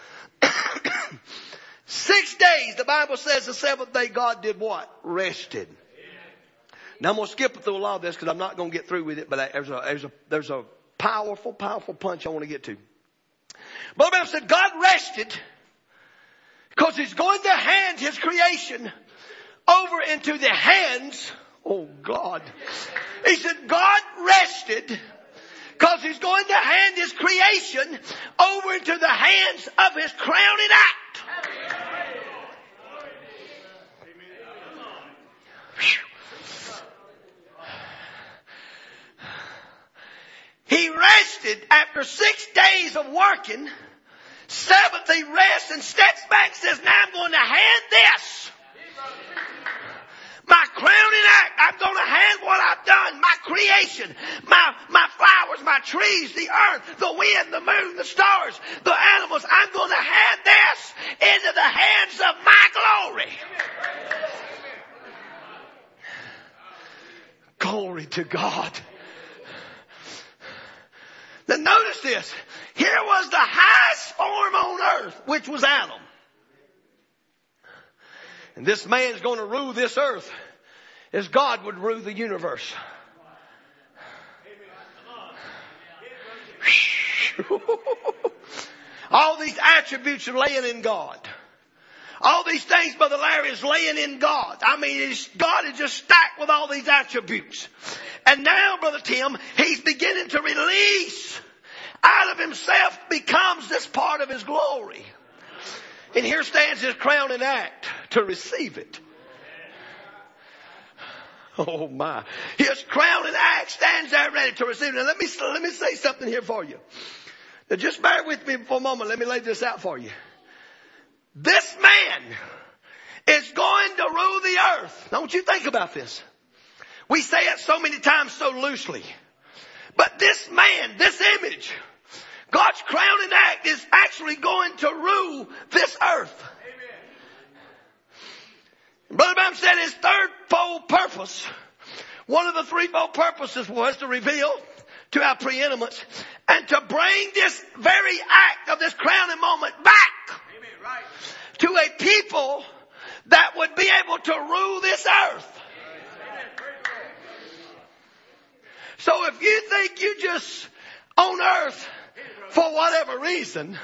Six days, the Bible says the seventh day God did what? Rested. Now I'm going to skip through a lot of this because I'm not going to get through with it, but there's a, there's a, there's a powerful, powerful punch I want to get to. But the Bible said God rested because he's going to hand his creation over into the hands. Oh God. He said God rested because he's going to hand his creation over into the hands of his crowning act. He rested after six days of working. Seventh he rests and steps back and says, now I'm going to hand this. My crowning act, I'm going to hand what I've done, my creation, my, my flowers, my trees, the earth, the wind, the moon, the stars, the animals. I'm going to hand this into the hands of my glory. Glory to God. Now notice this. Here was the highest form on earth, which was Adam. And this man's going to rule this earth as God would rule the universe. All these attributes are laying in God. All these things, Brother Larry, is laying in God. I mean, it's, God is just stacked with all these attributes. And now, Brother Tim, he's beginning to release out of himself, becomes this part of his glory. And here stands his crowning act to receive it. Oh my. His crowning act stands there ready to receive it. Now let me, let me say something here for you.
Now just bear with me for a moment. Let me lay this out for you. This man is going to rule the earth. Don't you think about this. We say it so many times so loosely. But this man, this image, God's crowning act is actually going to rule this earth. Amen. Brother Branham said his third-fold purpose, one of the threefold purposes was to reveal to our preeminence and to bring this very act of this crowning moment back Amen. Right. To a people that would be able to rule this earth. So if you think you just on earth for whatever reason,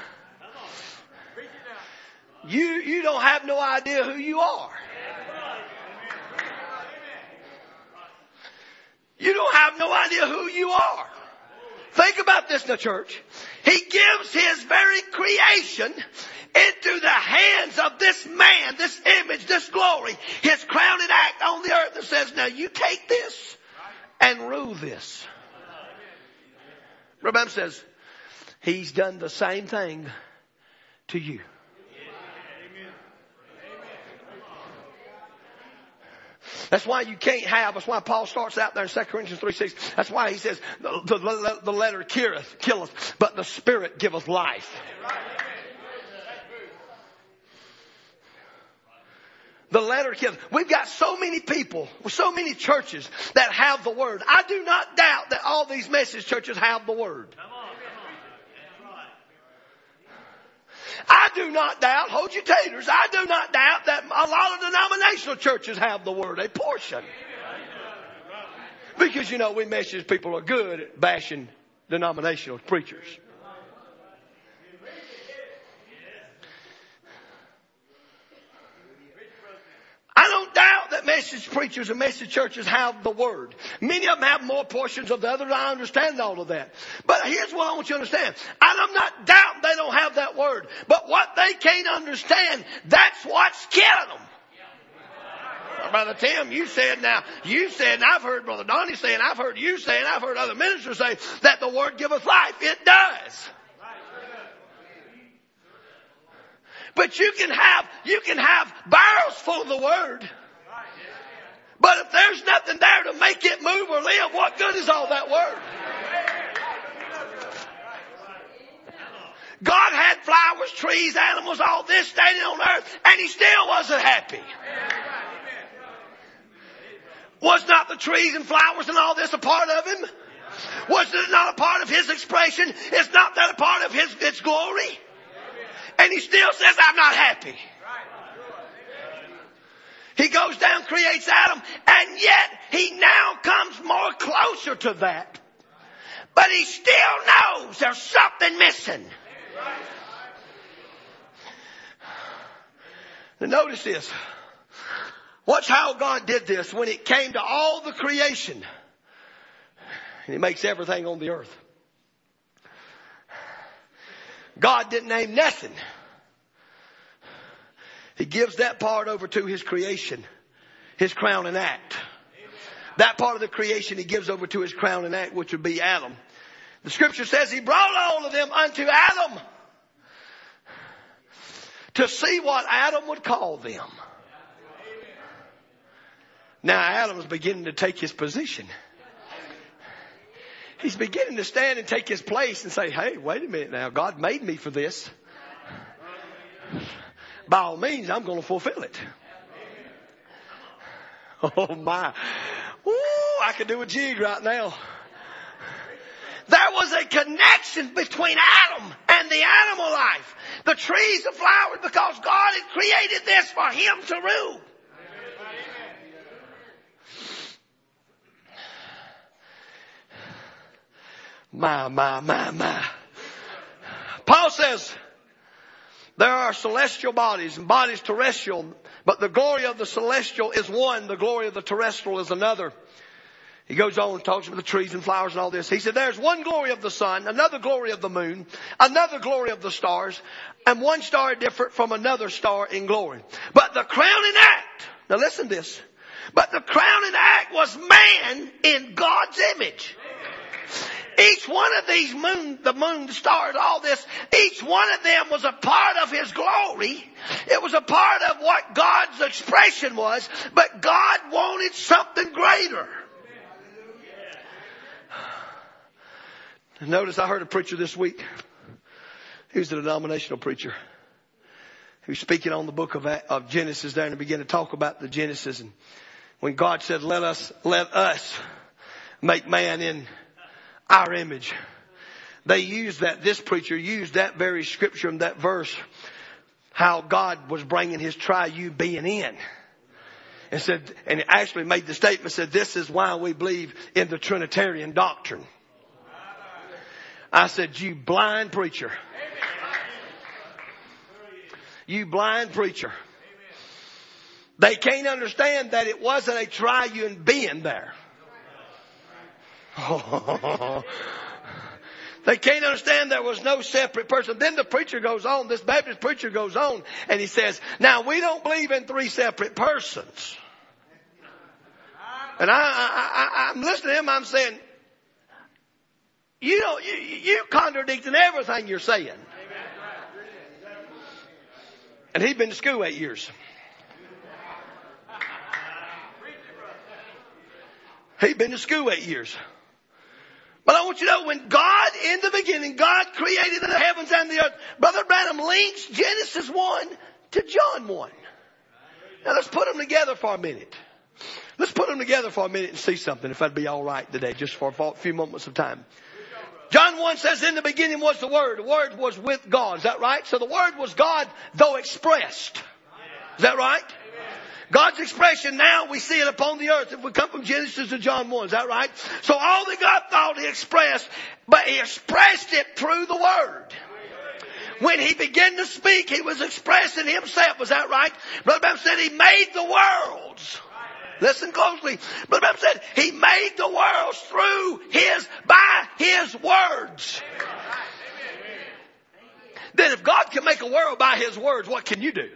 you, you don't have no idea who you are. You don't have no idea who you are. Think about this now, church. He gives his very creation into the hands of this man, this image, this glory, his crowning act on the earth, and says, now you take this and rule this. Brother Branham says, he's done the same thing to you. That's why you can't have, that's why Paul starts out there in Second Corinthians three six. That's why he says, the, the, the letter killeth, killeth, but the Spirit giveth life. The letter kills. We've got so many people, so many churches that have the Word. I do not doubt that all these message churches have the Word. I do not doubt, hold your taters, I do not doubt that a lot of denominational churches have the Word, a portion. Because, you know, we message people are good at bashing denominational preachers. I don't doubt that message preachers and message churches have the Word. Many of them have more portions of the others. I understand all of that. But here's what I want you to understand. I'm not doubting they don't have that Word. But what they can't understand, that's what's killing them. Well, Brother Tim, you said now, you said, and I've heard Brother Donnie saying, I've heard you saying, I've heard other ministers say that the Word giveth life. It does. But you can have, you can have barrels full of the Word. But if there's nothing there to make it move or live, what good is all that Word? God had flowers, trees, animals, all this standing on earth, and He still wasn't happy. Was not the trees and flowers and all this a part of Him? Was it not a part of His expression? Is not that a part of His, His glory? And He still says, I'm not happy. He goes down, creates Adam, and yet He now comes more closer to that. But He still knows there's something missing. Now notice this. Watch how God did this when it came to all the creation. He makes everything on the earth. God didn't name nothing. He gives that part over to His creation, His crowning act. That part of the creation He gives over to His crowning act, which would be Adam. The Scripture says He brought all of them unto Adam to see what Adam would call them. Now Adam's beginning to take his position. He's beginning to stand and take his place and say, hey, wait a minute now. God made me for this. By all means, I'm going to fulfill it. Oh my. Ooh, I could do a jig right now. There was a connection between Adam and the animal life. The trees, the flowers, because God had created this for Him to rule. My, my, my, my. Paul says there are celestial bodies and bodies terrestrial, but the glory of the celestial is one, the glory of the terrestrial is another. He goes on and talks about the trees and flowers and all this. He said there's one glory of the sun, another glory of the moon, another glory of the stars, and one star different from another star in glory. But the crowning act, now listen to this, but the crowning act was man in God's image.
Each one of these moon, the moon, the stars, all this, each one of them was a part of His glory. It was a part of what God's expression was, but God wanted something greater. Notice I heard a preacher this week. He was a denominational preacher. He was speaking on the book of, of Genesis there, and he began to talk about the Genesis. And when God said, let us, let us make man in our image. They used that, this preacher used that very scripture and that verse, how God was bringing His triune being in. And said, and actually made the statement, said, this is why we believe in the Trinitarian doctrine. I said, you blind preacher. You blind preacher. They can't understand that it wasn't a triune being there. They can't understand there was no separate person. Then the preacher goes on, this Baptist preacher goes on, and he says, now we don't believe in three separate persons. And I, I, I, I'm listening to him, I'm saying, you know, you, you're contradicting everything you're saying. And he'd been to school eight years. He'd been to school eight years. But I want you to know, when God, in the beginning, God created the heavens and the earth, Brother Branham links Genesis one to John one. Now let's put them together for a minute. Let's put them together for a minute and see something, if that'd be all right today, just for a few moments of time. John one says, in the beginning was the Word. The Word was with God. Is that right? So the Word was God, though expressed. Is that right? God's expression now, we see it upon the earth. If we come from Genesis to John one, is that right? So all that God thought He expressed, but He expressed it through the Word. When He began to speak, He was expressing Himself. Was that right? Brother Branham said He made the worlds. Listen closely. Brother Branham said He made the worlds through His, by His words. Then if God can make a world by His words, what can you do?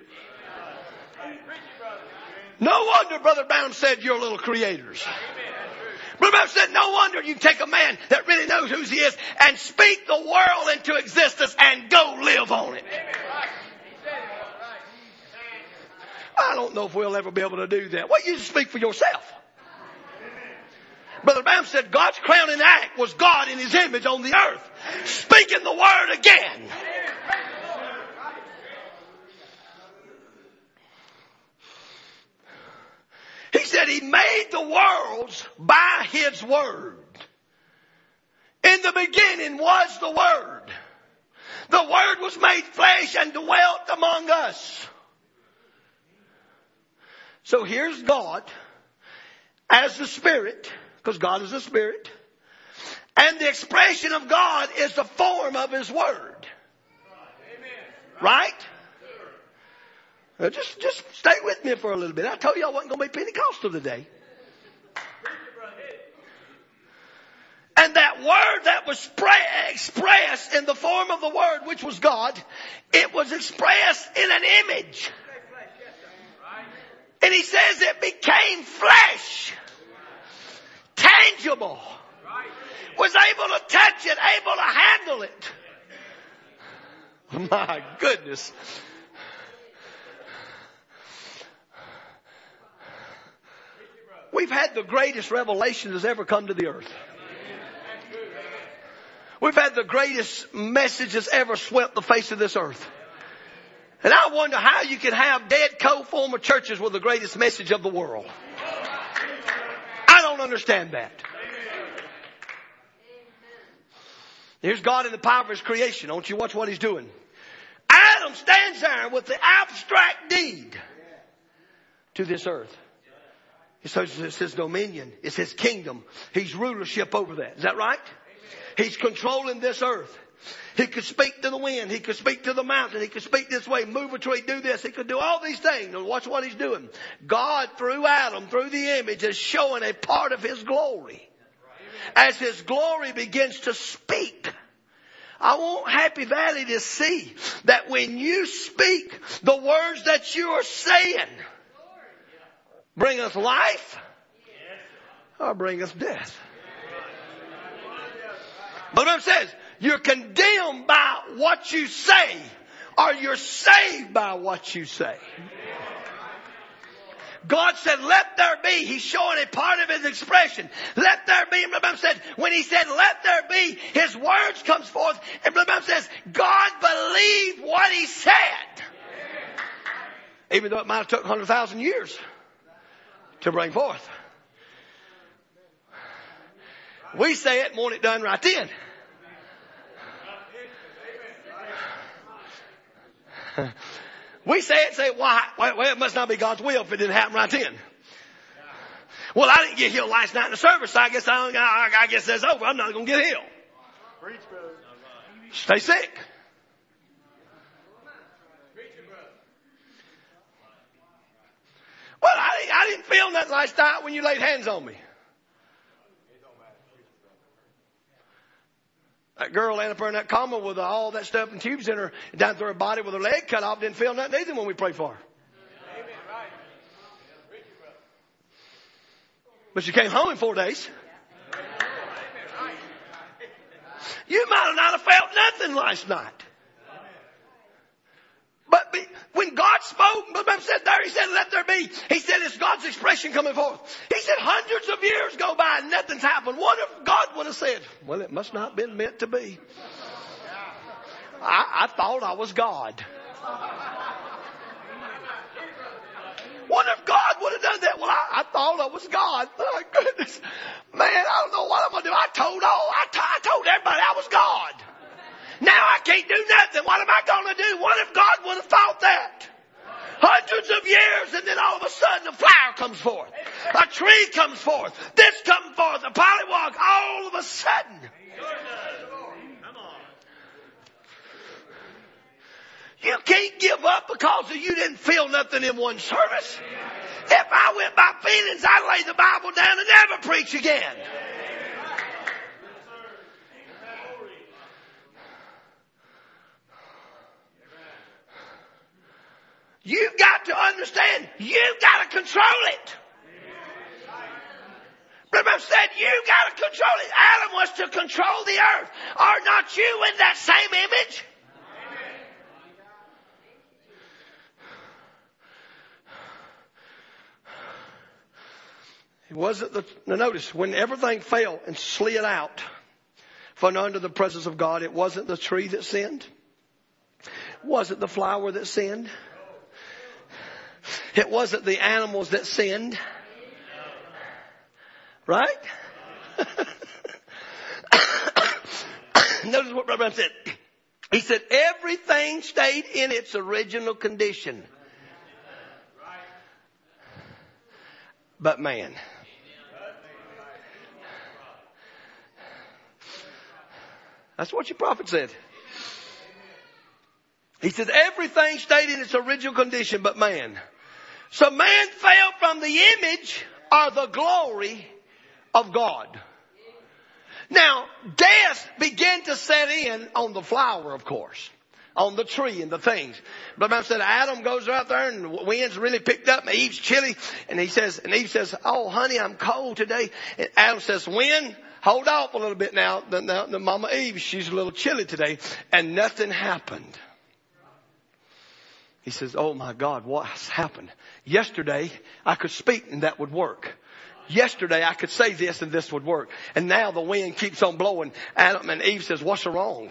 No wonder Brother Branham said you're little creators. Brother Branham said no wonder you take a man that really knows who he is and speak the world into existence and go live on it. I don't know if we'll ever be able to do that. Well, you just speak for yourself. Brother Branham said God's crowning act was God in His image on the earth, speaking the word again. He said He made the worlds by His word. In the beginning was the Word. The Word was made flesh and dwelt among us. So here's God as the Spirit, because God is a Spirit. And the expression of God is the form of His Word. Right? Now just, just stay with me for a little bit. I told you I wasn't going to be Pentecostal today. And that word that was spray, expressed in the form of the Word, which was God, it was expressed in an image. And He says it became flesh. Tangible. Was able to touch it, able to handle it. My goodness. We've had the greatest revelation that's ever come to the earth. We've had the greatest message that's ever swept the face of this earth. And I wonder how you can have dead co-former churches with the greatest message of the world. I don't understand that. Here's God in the power of His creation. I want you to watch what He's doing. Adam stands there with the abstract deed to this earth. It's His dominion. It's His kingdom. He's rulership over that. Is that right? He's controlling this earth. He could speak to the wind. He could speak to the mountain. He could speak this way, move a tree, do this. He could do all these things. And watch what He's doing. God, through Adam, through the image, is showing a part of His glory. As His glory begins to speak. I want Happy Valley to see that when you speak, the words that you are saying bring us life or bring us death.
But the Bible says, you're condemned by what you say, or you're saved by what you say. God said, let there be. He's showing a part of his expression. Let there be. And the Bible said, when he said, let there be, his words comes forth. And the Bible says, God believed what he said. Even though it might have took one hundred thousand years to bring forth. We say it and want it done right then. We say it and say, why? Well, it must not be God's will if it didn't happen right then. Well, I didn't get healed last night in the service, so I guess I, I, I guess that's over. I'm not going to get healed. Stay sick. Well, I, I didn't feel nothing last night when you laid hands on me. That girl laying up there in that coma with all that stuff and tubes in her, down through her body with her leg cut off, didn't feel nothing either when we prayed for her. But she came home in four days. You might not have felt nothing last night. But be, when God spoke, the Bible said there, he said, let there be. He said, it's God's expression coming forth. He said, hundreds of years go by and nothing's happened. What if God would have said, well, it must not have been meant to be. I, I thought I was God. What if God would have done that? Well, I, I thought I was God. Oh, my goodness. Man, I don't know what I'm going to do. I told all, I, t- I told everybody I was God. Now I can't do nothing. What am I going to do? What if God would have thought that? Hundreds of years, and then all of a sudden a flower comes forth. A tree comes forth. This comes forth. A pollywog. All of a sudden. You can't give up because you didn't feel nothing in one service. If I went by feelings, I'd lay the Bible down and never preach again. You've got to understand, you've got to control it. The Bible said, you've got to control it. Adam was to control the earth. Are not you in that same image? It wasn't the, now notice, when everything fell and slid out from under the presence of God, it wasn't the tree that sinned. It wasn't the flower that sinned. It wasn't the animals that sinned. Right? Notice what Brother Branham said. He said, everything stayed in its original condition. But man. That's what your prophet said. He said, everything stayed in its original condition but man. So man fell from the image or the glory of God. Now, death began to set in on the flower, of course. On the tree and the things. But I said, Adam goes out there and the wind's really picked up and Eve's chilly. And he says, and Eve says, oh honey, I'm cold today. And Adam says, wind, hold off a little bit now. The, the, the Mama Eve, she's a little chilly today. And nothing happened. He says, oh my God, what's happened? Yesterday I could speak and that would work. Yesterday I could say this and this would work. And now the wind keeps on blowing. Adam and Eve says, what's wrong?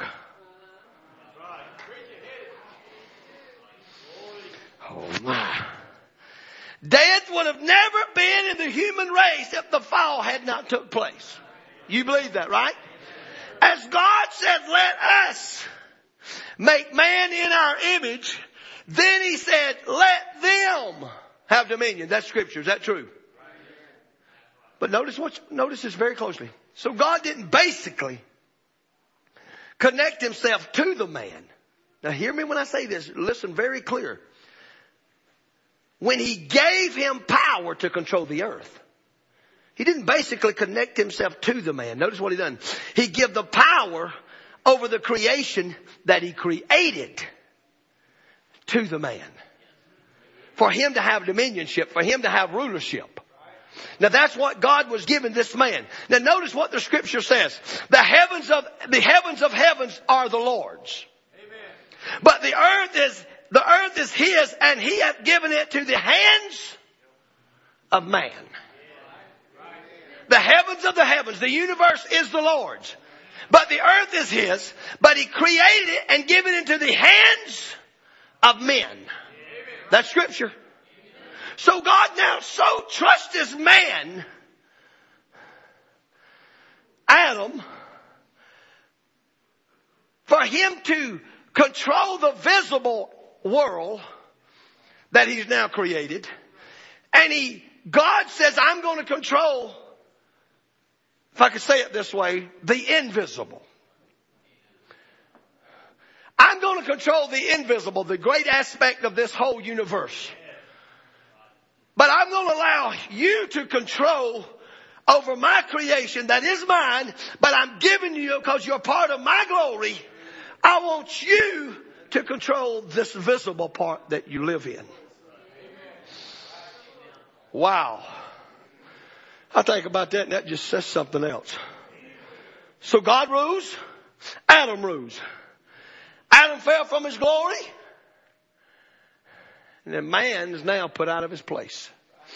Oh my. Death would have never been in the human race if the fall had not took place. You believe that, right? As God said, let us make man in our image. Then he said, let them have dominion. That's scripture. Is that true? But notice what, notice this very closely. So God didn't basically connect himself to the man. Now hear me when I say this. Listen very clear. When he gave him power to control the earth, he didn't basically connect himself to the man. Notice what he done. He gave the power over the creation that he created to the man. For him to have dominionship, for him to have rulership. Now that's what God was giving this man. Now notice what the scripture says. The heavens of, the heavens of heavens are the Lord's. Amen. But the earth is, the earth is His, and He hath given it to the hands of man. The heavens of the heavens, the universe is the Lord's. But the earth is His, but He created it and given it into the hands of men. That's scripture. So God now so trusts His man, Adam, for him to control the visible world that He's now created. And he, God says, I'm going to control, if I could say it this way, the invisible. I'm going to control the invisible, the great aspect of this whole universe. But I'm going to allow you to control over my creation that is mine, but I'm giving you, because you're part of my glory, I want you to control this visible part that you live in. Wow. I think about that and that just says something else. So God rules, Adam rules. Adam fell from his glory. And then man is now put out of his place.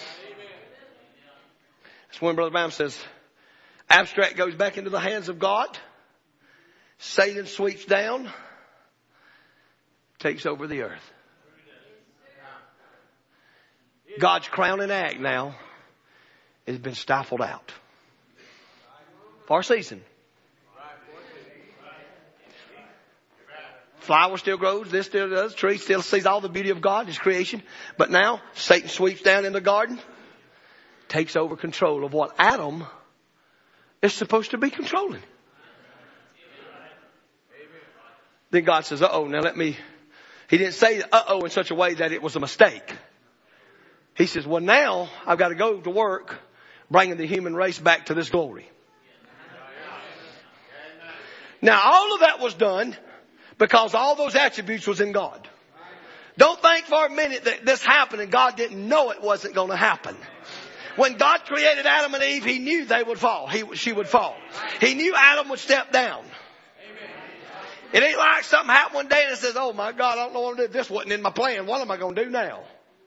That's when Brother Brown says, abstract goes back into the hands of God. Satan sweeps down, takes over the earth. God's crowning act now has been stifled out. For a season. Flower still grows, this still does, tree still sees all the beauty of God, His creation. But now Satan sweeps down in the garden, takes over control of what Adam is supposed to be controlling. Then God says, uh-oh, now let me, He didn't say uh-oh in such a way that it was a mistake. He says, well, now I've got to go to work bringing the human race back to this glory. Now all of that was done because all those attributes was in God. Don't think for a minute that this happened and God didn't know it wasn't going to happen. When God created Adam and Eve, He knew they would fall. He, she would fall. He knew Adam would step down. It ain't like something happened one day and it says, oh my God, I don't know what to do. This wasn't in my plan. What am I going to do now?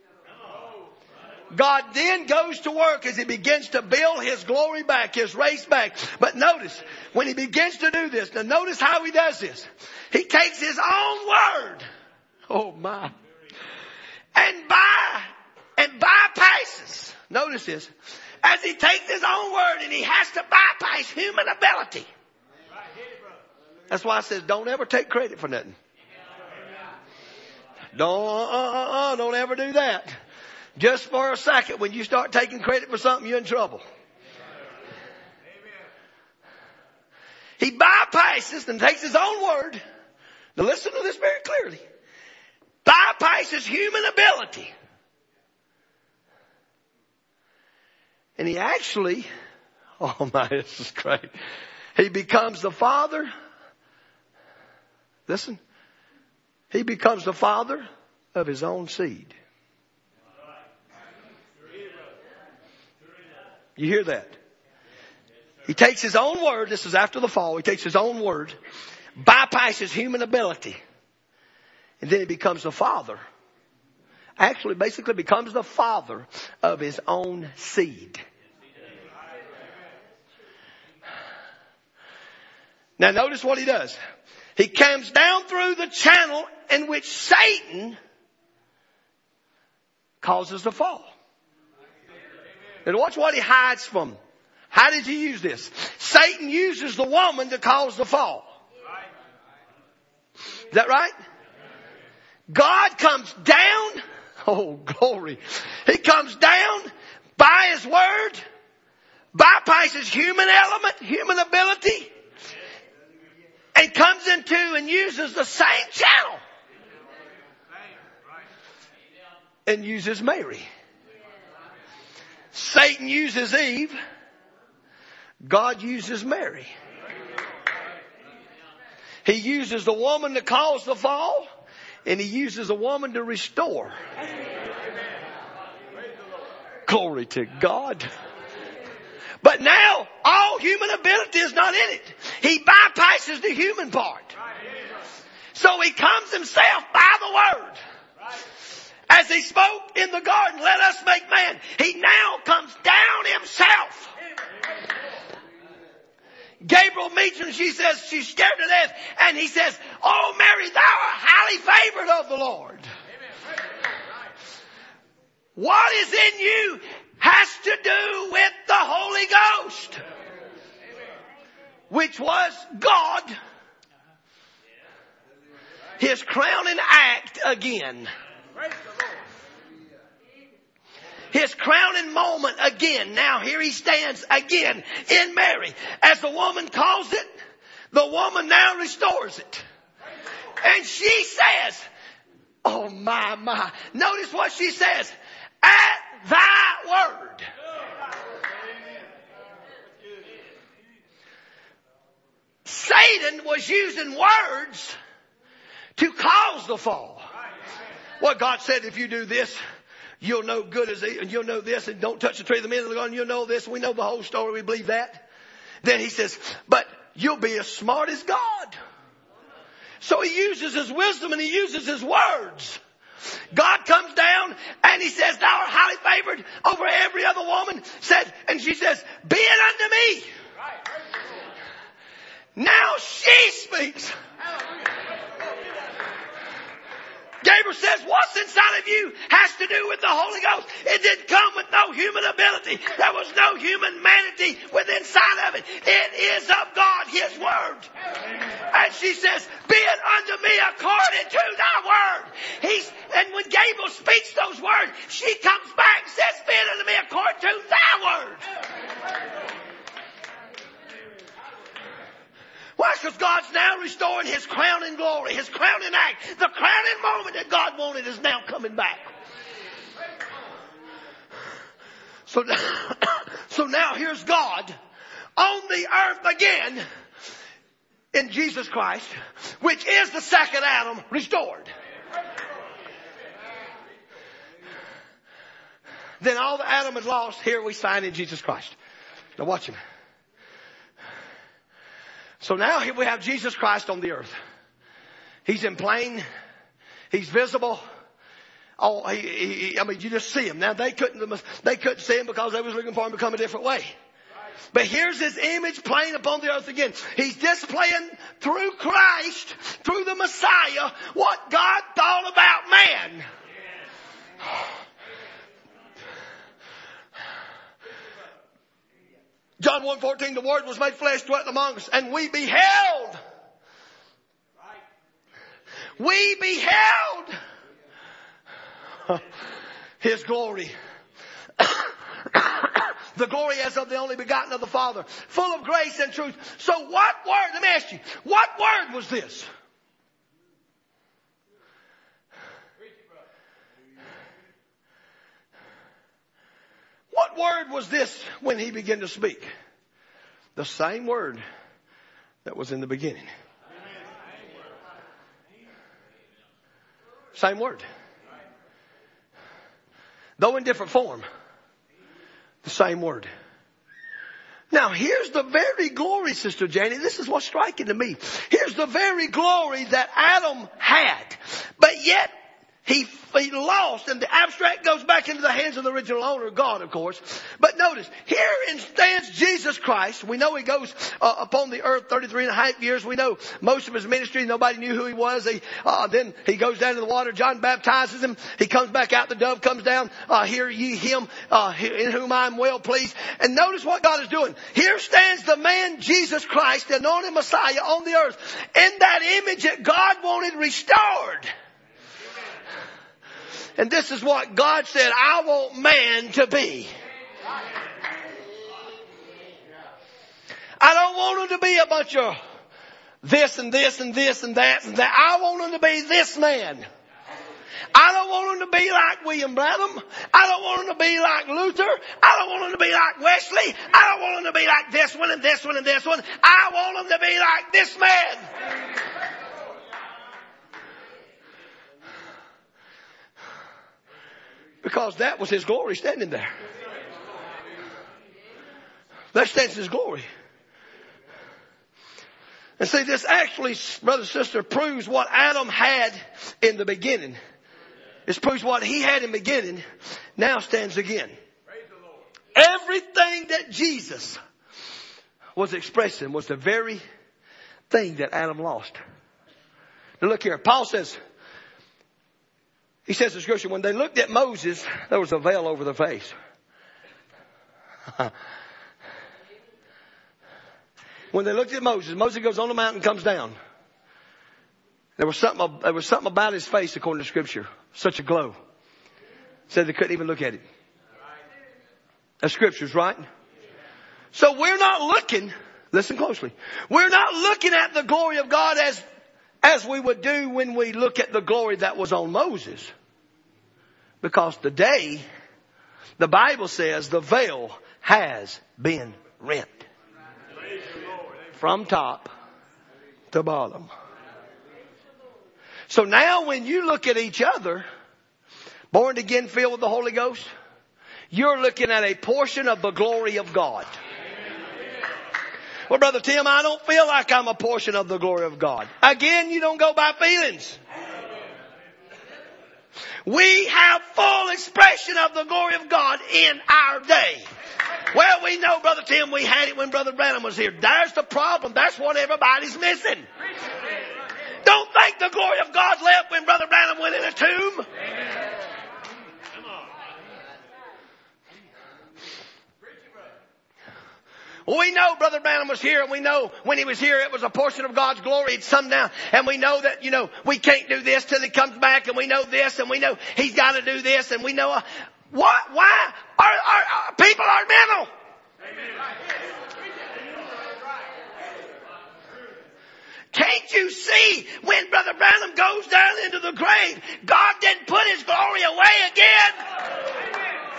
God then goes to work as He begins to build His glory back, His race back. But notice, when He begins to do this, now notice how He does this. He takes His own word. Oh my. And by, and bypasses. Notice this. As He takes His own word and He has to bypass human ability. That's why I says, don't ever take credit for nothing. Don't, uh, uh, uh, don't ever do that. Just for a second, when you start taking credit for something, you're in trouble. He bypasses and takes His own word. Now listen to this very clearly. Bypasses human ability. And He actually, oh my, this is great. He becomes the father. Listen. He becomes the father of His own seed. You hear that? He takes His own word. This is after the fall. He takes His own word, bypasses human ability, and then He becomes the father. Actually, basically becomes the father of His own seed. Now notice what He does. He comes down through the channel in which Satan causes the fall. And watch what he hides from. How did he use this? Satan uses the woman to cause the fall. Is that right? God comes down. Oh, glory. He comes down by His word, bypasses human element, human ability, and comes into and uses the same channel. And uses Mary. Satan uses Eve. God uses Mary. He uses the woman to cause the fall, and He uses a woman to restore. Glory to God. But now, all human ability is not in it. He bypasses the human part. So he comes himself by the word. As he spoke in the garden, let us make man. He now comes down himself. Gabriel meets her and she says she's scared to death. And he says, oh Mary, thou art highly favored of the Lord. What is in you has to do with the Holy Ghost, which was God. His crowning act again. His crowning moment again. Now here he stands again in Mary. As the woman calls it, the woman now restores it. And she says, oh my, my. Notice what she says. At thy word. Satan was using words to cause the fall. Well, God said if you do this, you'll know good as and you'll know this, and don't touch the tree of the middle of the garden, you'll know this. We know the whole story. We believe that. Then he says, but you'll be as smart as God. So he uses his wisdom and he uses his words. God comes down and he says, thou art highly favored over every other woman. Said, and she says, be it unto me. Now she speaks. Gabriel says, what's inside of you has to do with the Holy Ghost. It didn't come with no human ability. There was no human humanity within inside of it. It is of God, His Word. And she says, be it unto me according to thy word. He's, and when Gabriel speaks those words, she comes back and says, be it unto me according to thy word. Why? Because God's now restoring His crowning glory, His crowning act. The crowning moment that God wanted is now coming back. So, so now here's God on the earth again in Jesus Christ, which is the second Adam restored. Then all that Adam had lost, here we find in Jesus Christ. Now watch him. So now here we have Jesus Christ on the earth. He's in plain. He's visible. Oh, he, he, I mean, you just see him. Now they couldn't, they couldn't see him because they was looking for him to come a different way. But here's his image plain upon the earth again. He's displaying through Christ, through the Messiah, what God thought about man. John one fourteen, the Word was made flesh, dwelt among us, and we beheld. We beheld His glory. The glory as of the only begotten of the Father, full of grace and truth. So what word, let me ask you, what word was this? What word was this when He began to speak? The same word that was in the beginning. Same word. Though in different form. The same word. Now here's the very glory, Sister Janie. This is what's striking to me. Here's the very glory that Adam had. But yet he, he lost, and the abstract goes back into the hands of the original owner, God, of course. But notice, here stands Jesus Christ. We know He goes uh, upon the earth thirty-three and a half years. We know most of His ministry, nobody knew who He was. He, uh, then He goes down to the water. John baptizes Him. He comes back out. The dove comes down. Uh, hear ye Him, uh, in whom I am well pleased. And notice what God is doing. Here stands the man, Jesus Christ, the anointed Messiah on the earth, in that image that God wanted restored. And this is what God said, I want man to be. I don't want him to be a bunch of this and this and this and that and that. I want him to be this man. I don't want him to be like William Branham. I don't want him to be like Luther. I don't want him to be like Wesley. I don't want him to be like this one and this one and this one. I want him to be like this man. Because that was His glory standing there. That stands His glory. And see, this actually, brother and sister, proves what Adam had in the beginning. This proves what he had in the beginning now stands again. Everything that Jesus was expressing was the very thing that Adam lost. Now look here. Paul says, he says in Scripture, when they looked at Moses, there was a veil over their face. When they looked at Moses, Moses goes on the mountain and comes down. There was something, there was something about his face, according to Scripture. Such a glow. Said they couldn't even look at it. That's Scriptures, right? So we're not looking, listen closely. We're not looking at the glory of God as, as we would do when we look at the glory that was on Moses. Because today, the Bible says the veil has been rent. From top to bottom. So now when you look at each other, born again, filled with the Holy Ghost, you're looking at a portion of the glory of God. Well, Brother Tim, I don't feel like I'm a portion of the glory of God. Again, you don't go by feelings. We have full expression of the glory of God in our day. Well, we know, Brother Tim, we had it when Brother Branham was here. There's the problem. That's what everybody's missing. Don't think the glory of God left when Brother Branham went in a tomb. We know Brother Branham was here, and we know when he was here it was a portion of God's glory. It's come down. And we know that, you know, we can't do this till he comes back, and we know this, and we know he's got to do this, and we know... Uh, what? Why? Our, our, our people are mental. Can't you see when Brother Branham goes down into the grave, God didn't put His glory away again?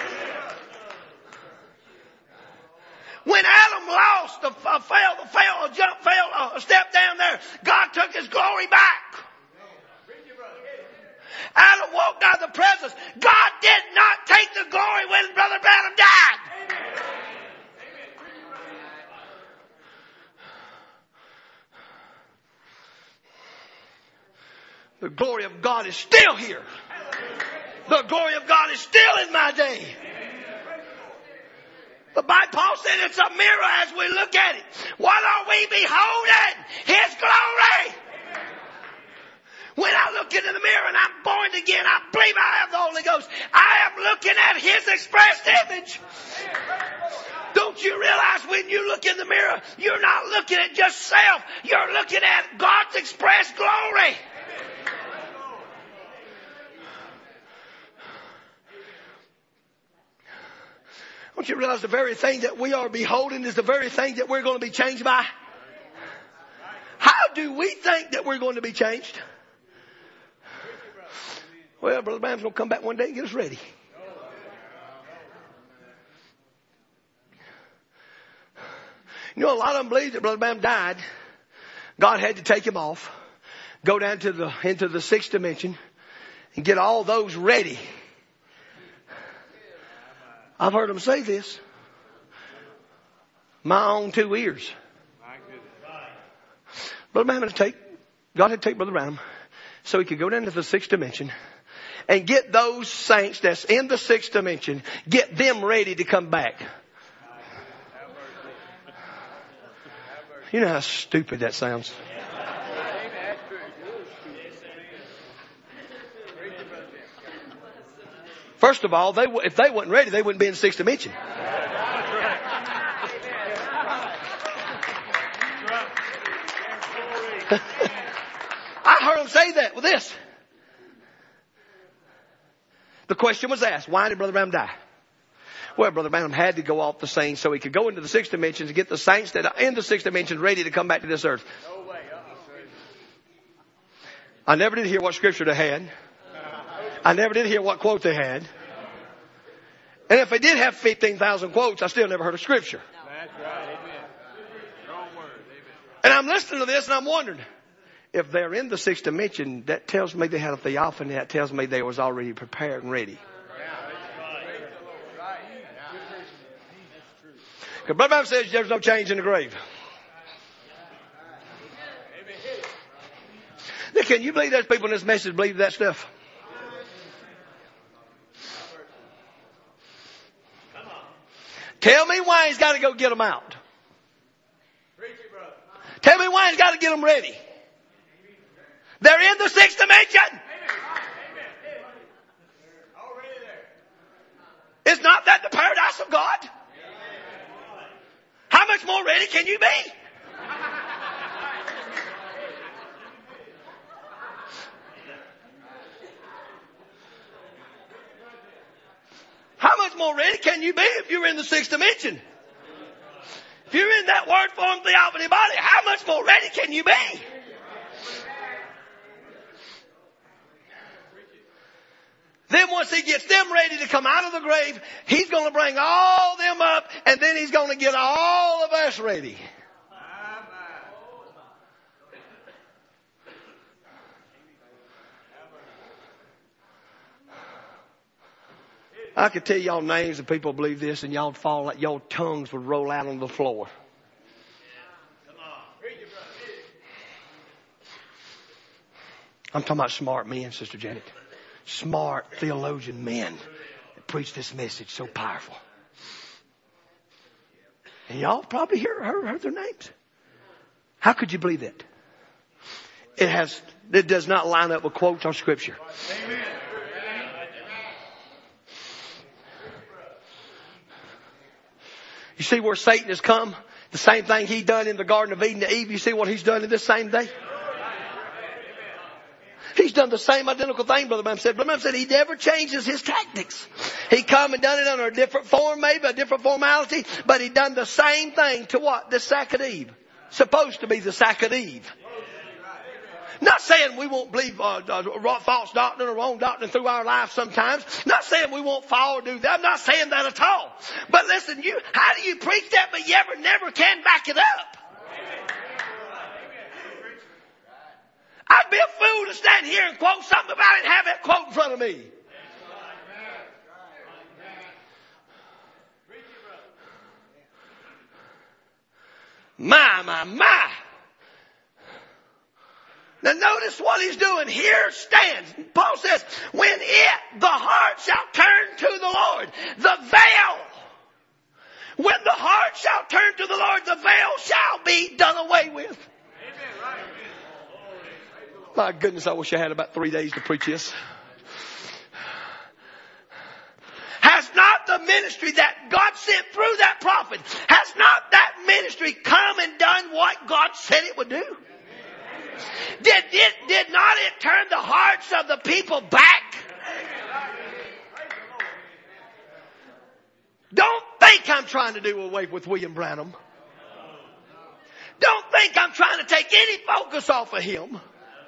When Adam lost, the uh, fell, the fell, a jump, fell, uh, a step down there, God took His glory back. Adam walked out of the presence. God did not take the glory when Brother Branham died. The glory of God is still here. The glory of God is still in my day. The Bible, Paul said it's a mirror as we look at it. What are we beholding? His glory. When I look into the mirror and I'm born again, I believe I have the Holy Ghost. I am looking at His expressed image. Don't you realize when you look in the mirror, you're not looking at just self. You're looking at God's expressed glory. Don't you realize the very thing that we are beholding is the very thing that we're going to be changed by? How do we think that we're going to be changed? Well, Brother Branham's going to come back one day and get us ready. You know, a lot of them believe that Brother Branham died. God had to take him off, go down to the into the sixth dimension, and get all those ready. I've heard them say this. My own two ears. Brother Branham had to take, God had to take Brother Branham so he could go down to the sixth dimension and get those saints that's in the sixth dimension, get them ready to come back. You know how stupid that sounds. First of all, they, if they weren't ready, they wouldn't be in the sixth dimension. I heard them say that with this. The question was asked, why did Brother Branham die? Well, Brother Branham had to go off the scene so he could go into the sixth dimensions and get the saints that are in the sixth dimensions ready to come back to this earth. I never did hear what scripture they had. I never did hear what quote they had. And if they did have fifteen thousand quotes, I still never heard of scripture. That's right. Amen. Strong word. Amen. And I'm listening to this and I'm wondering, if they're in the sixth dimension, that tells me they had a theophany. That tells me they was already prepared and ready. Because Brother Branham says there's no change in the grave. Now, can you believe there's people in this message believe that stuff? Tell me why he's got to go get them out. Tell me why he's got to get them ready. They're in the sixth dimension. Is not that the paradise of God? How much more ready can you be? How much more ready can you be if you're in the sixth dimension? If you're in that word form theophany body, how much more ready can you be? Then once he gets them ready to come out of the grave, he's going to bring all them up, and then he's going to get all of us ready. I could tell y'all names of people who believe this, and y'all fall like your tongues would roll out on the floor. I'm talking about smart men, Sister Janet. Smart theologian men that preach this message so powerful. And y'all probably hear, heard, heard their names. How could you believe that? It has, it does not line up with quotes or scripture. Amen. You see where Satan has come? The same thing he done in the Garden of Eden to Eve. You see what he's done in this same day? He's done the same identical thing, Brother Branham said. Brother Branham said he never changes his tactics. He come and done it under a different form, maybe a different formality, but he done the same thing to what? The sack of Eve. Supposed to be the sack of Eve. Not saying we won't believe uh, uh, false doctrine or wrong doctrine through our life sometimes. Not saying we won't fall or do that. I'm not saying that at all. But listen, you, how do you preach that but you ever never can back it up? I'd be a fool to stand here and quote something about it and have that quote in front of me. My, my, my. Now notice what he's doing. Here stands. Paul says, when it, the heart shall turn to the Lord, the veil. When the heart shall turn to the Lord, the veil shall be done away with. My goodness, I wish I had about three days to preach this. Has not the ministry that God sent through that prophet, has not that ministry come and done what God said it would do? Did, did, did not it turn the hearts of the people back? Don't think I'm trying to do away with William Branham. Don't think I'm trying to take any focus off of him.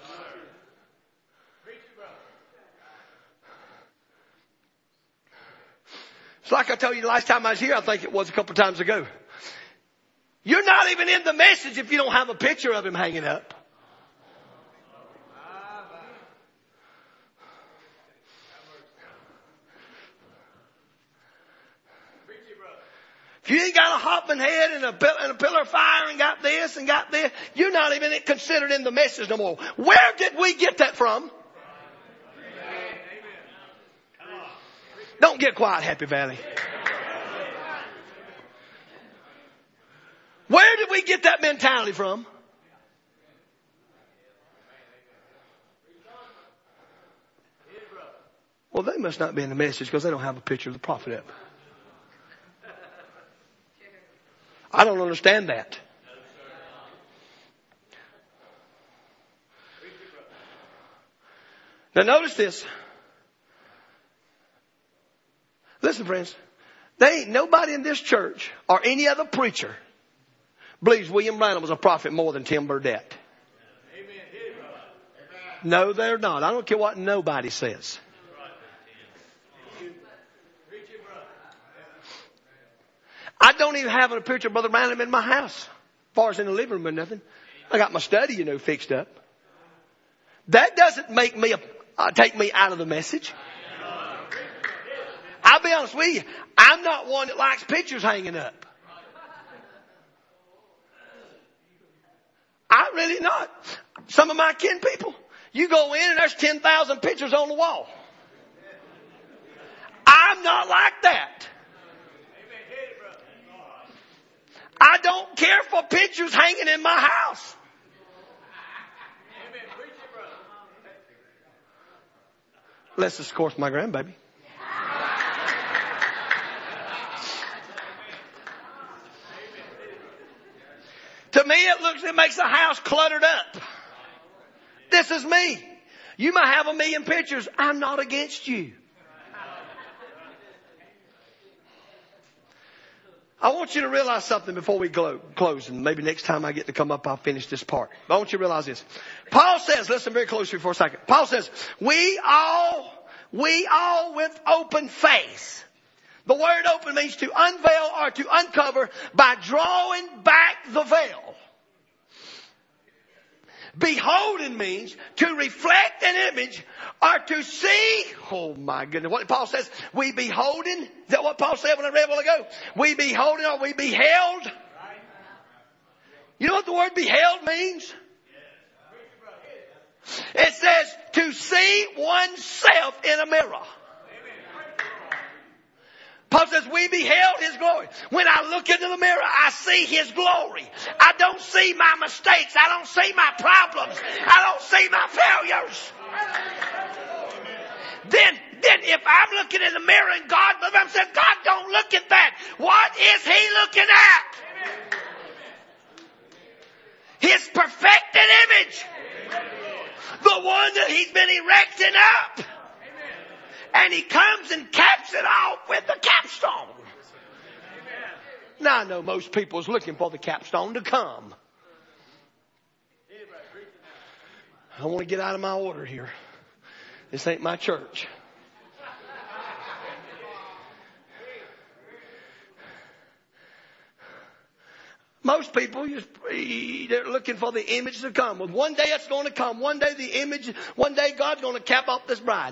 It's like I told you the last time I was here, I think it was a couple of times ago. You're not even in the message if you don't have a picture of him hanging up. If you ain't got a hopping head and a, and a pillar of fire and got this and got this, you're not even considered in the message no more. Where did we get that from? Don't get quiet, Happy Valley. Where did we get that mentality from? Well, they must not be in the message because they don't have a picture of the prophet up. I don't understand that. Now notice this. Listen, friends. There ain't nobody in this church or any other preacher believes William Branham was a prophet more than Tim Burdett. No, they're not. I don't care what nobody says. I don't even have a picture of Brother Branham in my house. As far as in the living room or nothing. I got my study, you know, fixed up. That doesn't make me, a, uh, take me out of the message. I'll be honest with you. I'm not one that likes pictures hanging up. I really not. Some of my kin people, you go in and there's ten thousand pictures on the wall. I'm not like that. I don't care for pictures hanging in my house. Unless it's, of course, my grandbaby. To me, it looks, it makes the house cluttered up. This is me. You might have a million pictures. I'm not against you. I want you to realize something before we close, and maybe next time I get to come up, I'll finish this part. But I want you to realize this. Paul says, listen very closely for a second. Paul says, we all, we all with open face. The word open means to unveil or to uncover by drawing back the veil. Beholding means to reflect an image or to see. Oh my goodness. What Paul says, we beholding. Is that what Paul said when I read a while ago? We beholding or we beheld. You know what the word beheld means? It says to see oneself in a mirror. Paul says, we beheld His glory. When I look into the mirror, I see His glory. I don't see my mistakes. I don't see my problems. I don't see my failures. Then, then if I'm looking in the mirror and God, I'm saying, God, don't look at that. What is He looking at? His perfected image. The one that He's been erecting up. And He comes and caps it off with the capstone. Now I know most people is looking for the capstone to come. I want to get out of my order here. This ain't my church. Most people, they're looking for the image to come. Well, one day it's going to come. One day the image, one day God's going to cap off this bride.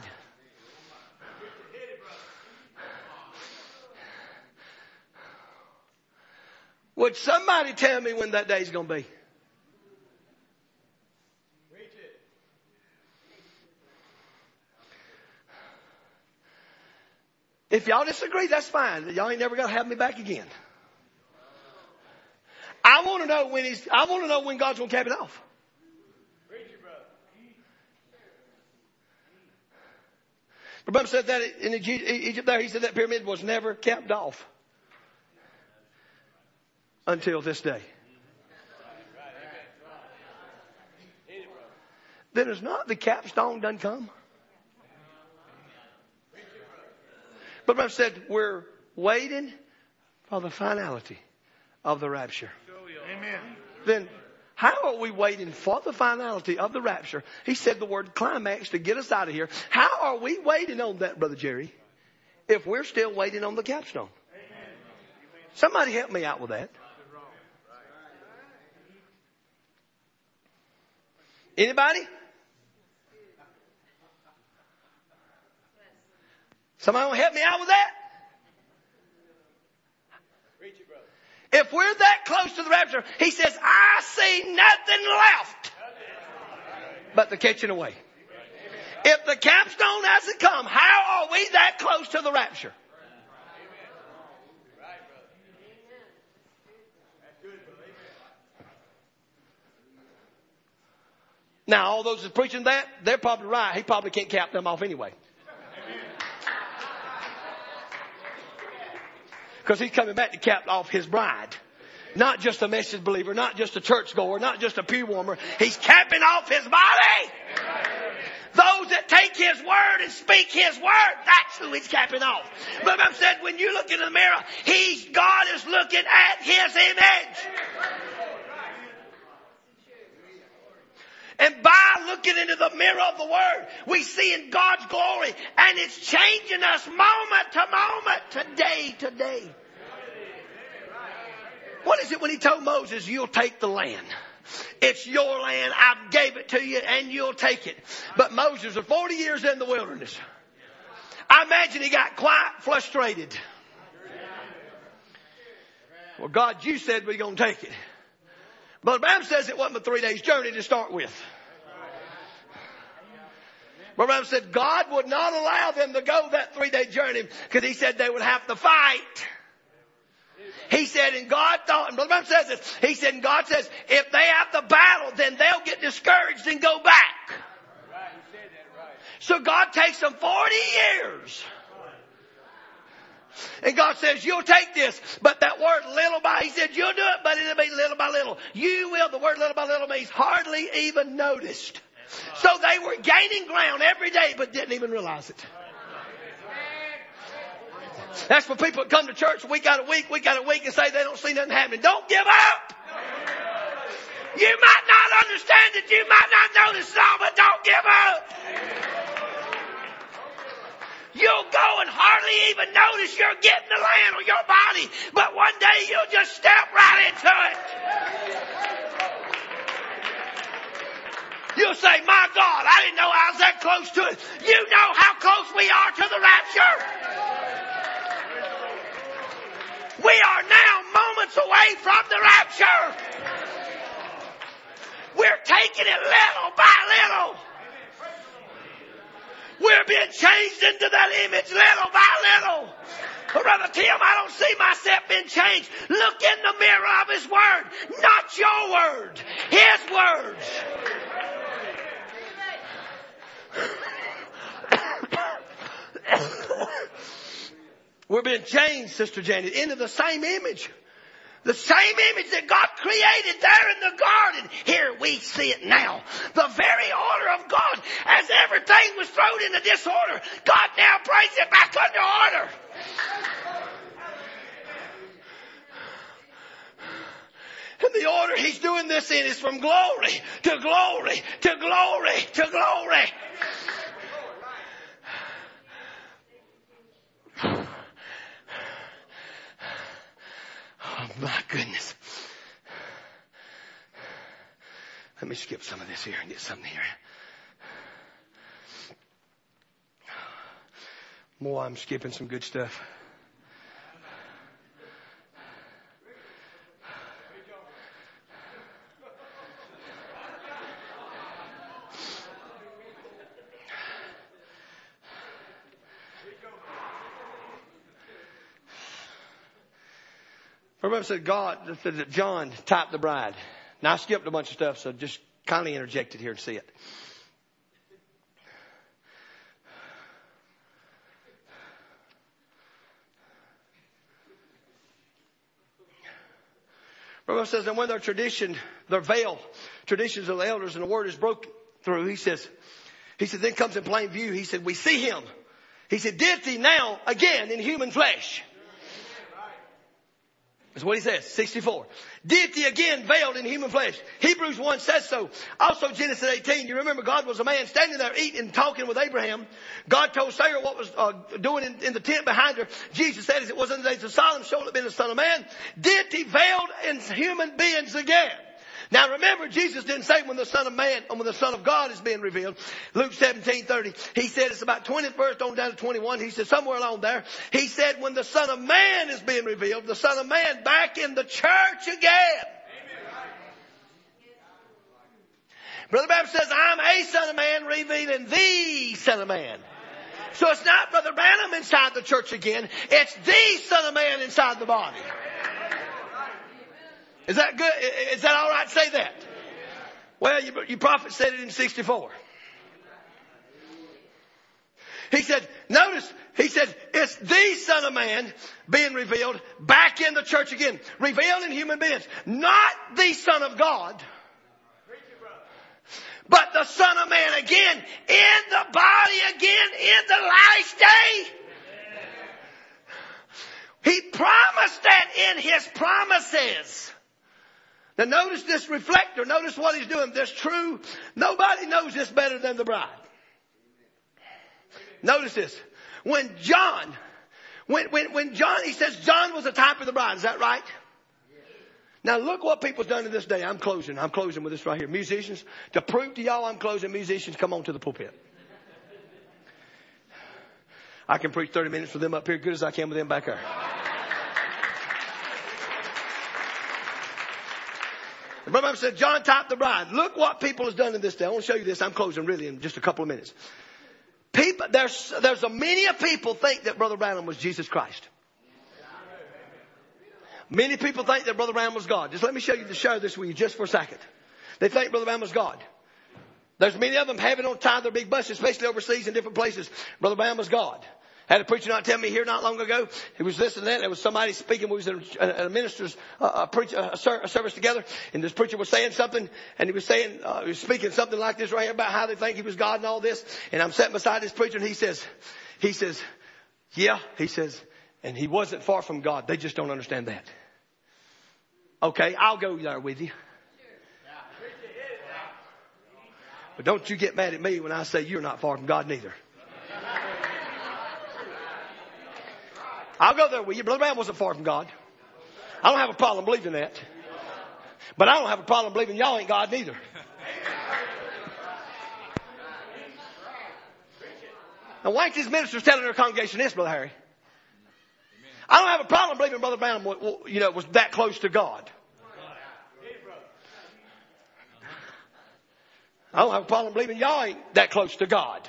Would somebody tell me when that day's going to be? If y'all disagree, that's fine. Y'all ain't never got to have me back again. I want to know when he's, I want to know when God's going to cap it off. Remember said that in Egypt there, he said that pyramid was never capped off. Until this day. Then it's not the capstone done come. But I've said we're waiting for the finality of the rapture. Amen. Then how are we waiting for the finality of the rapture? He said the word climax to get us out of here. How are we waiting on that, Brother Jerry, if we're still waiting on the capstone? Somebody help me out with that. Anybody? Somebody want to help me out with that? If we're that close to the rapture, he says, I see nothing left but the catching away. If the capstone hasn't come, how are we that close to the rapture? Now, all those that are preaching that, they're probably right. He probably can't cap them off anyway. Because he's coming back to cap off his bride. Not just a message believer, not just a churchgoer, not just a pew warmer. He's capping off his body. Those that take his word and speak his word, that's who he's capping off. But I've said, when you look into the mirror, he's, God is looking at his image. And by looking into the mirror of the Word, we see in God's glory. And it's changing us moment to moment, today to day. What is it when he told Moses, you'll take the land? It's your land. I gave it to you and you'll take it. But Moses was forty years in the wilderness. I imagine he got quite frustrated. Well, God, you said we're going to take it. Brother Branham says it wasn't a three days journey to start with. Brother Branham said God would not allow them to go that three day journey because he said they would have to fight. He said, and God thought, and Brother Branham says this, he said, and God says, if they have to battle, then they'll get discouraged and go back. So God takes them forty years. And God says, you'll take this, but that word little by, he said, you'll do it, but it'll be little by little. You will, the word little by little means hardly even noticed. So they were gaining ground every day, but didn't even realize it. That's for people that come to church week out of week, week out of week, and say they don't see nothing happening. Don't give up. You might not understand it, you might not notice it all, but don't give up. You'll go and hardly even notice you're getting the land on your body, but one day you'll just step right into it. You'll say, my God, I didn't know I was that close to it. You know how close we are to the rapture. We are now moments away from the rapture. We're taking it little by little. We're being changed into that image little by little. But Brother Tim, I don't see myself being changed. Look in the mirror of His Word. Not your word. His words. We're being changed, Sister Janet, into the same image. The same image that God created there in the garden. Here we see it now. The very order of God. As everything was thrown into disorder, God now brings it back under order. And the order He's doing this in is from glory to glory to glory to glory. Oh, my goodness. Let me skip some of this here and get something here. More, I'm skipping some good stuff. Remember, said God, said that John typed the bride. Now I skipped a bunch of stuff, so just kindly interject it here and see it. Remember, says, and when their tradition, their veil, traditions of the elders, and the word is broken through, he says, he said, then comes in plain view. He said, we see Him. He said, deity now again in human flesh. That's what he says, sixty-four. Deity again veiled in human flesh. Hebrews one says so. Also Genesis eighteen. You remember God was a man standing there eating and talking with Abraham. God told Sarah what was uh, doing in, in the tent behind her. Jesus said, as it was in the days of Solomon, so will it be the Son of Man. Deity veiled in human beings again. Now remember, Jesus didn't say when the Son of Man, or when the Son of God is being revealed. Luke seventeen thirty. He said it's about twentieth verse on down to twenty-one. He said somewhere along there. He said when the Son of Man is being revealed, the Son of Man back in the church again. Brother Branham says, I'm a Son of Man revealing the Son of Man. So it's not Brother Branham inside the church again. It's the Son of Man inside the body. Is that good? Is that all right to say that? Well, your, your prophet said it in sixty-four. He said, notice, he said, it's the Son of Man being revealed back in the church again. Revealed in human beings. Not the Son of God. But the Son of Man again in the body again in the last day. He promised that in His promises. Now notice this reflector. Notice what He's doing. This true. Nobody knows this better than the bride. Notice this. When John, when, when, when John, he says John was a type of the bride. Is that right? Now look what people's done to this day. I'm closing. I'm closing with this right here. Musicians, to prove to y'all I'm closing, musicians, come on to the pulpit. I can preach thirty minutes with them up here good as I can with them back there. Brother Branham said, John type the bride. Look what people has done in this day. I want to show you this. I'm closing really in just a couple of minutes. People, there's, there's a many of people think that Brother Branham was Jesus Christ. Many people think that Brother Branham was God. Just let me show you to share this with you just for a second. They think Brother Branham was God. There's many of them having on time their big buses, especially overseas in different places. Brother Branham was God. Had a preacher not tell me here not long ago. He was listening to that. There was somebody speaking. We was in a, a minister's uh, a preach, a, a service together, and this preacher was saying something, and he was saying uh, he was speaking something like this right here about how they think he was God and all this. And I'm sitting beside this preacher, and he says, he says, yeah, he says, and he wasn't far from God. They just don't understand that. Okay, I'll go there with you. But don't you get mad at me when I say you're not far from God neither. I'll go there with you. Brother Branham wasn't far from God. I don't have a problem believing that. But I don't have a problem believing y'all ain't God neither. Now why ain't these ministers telling their congregation this, Brother Harry? I don't have a problem believing Brother Branham, you know, was that close to God. I don't have a problem believing y'all ain't that close to God.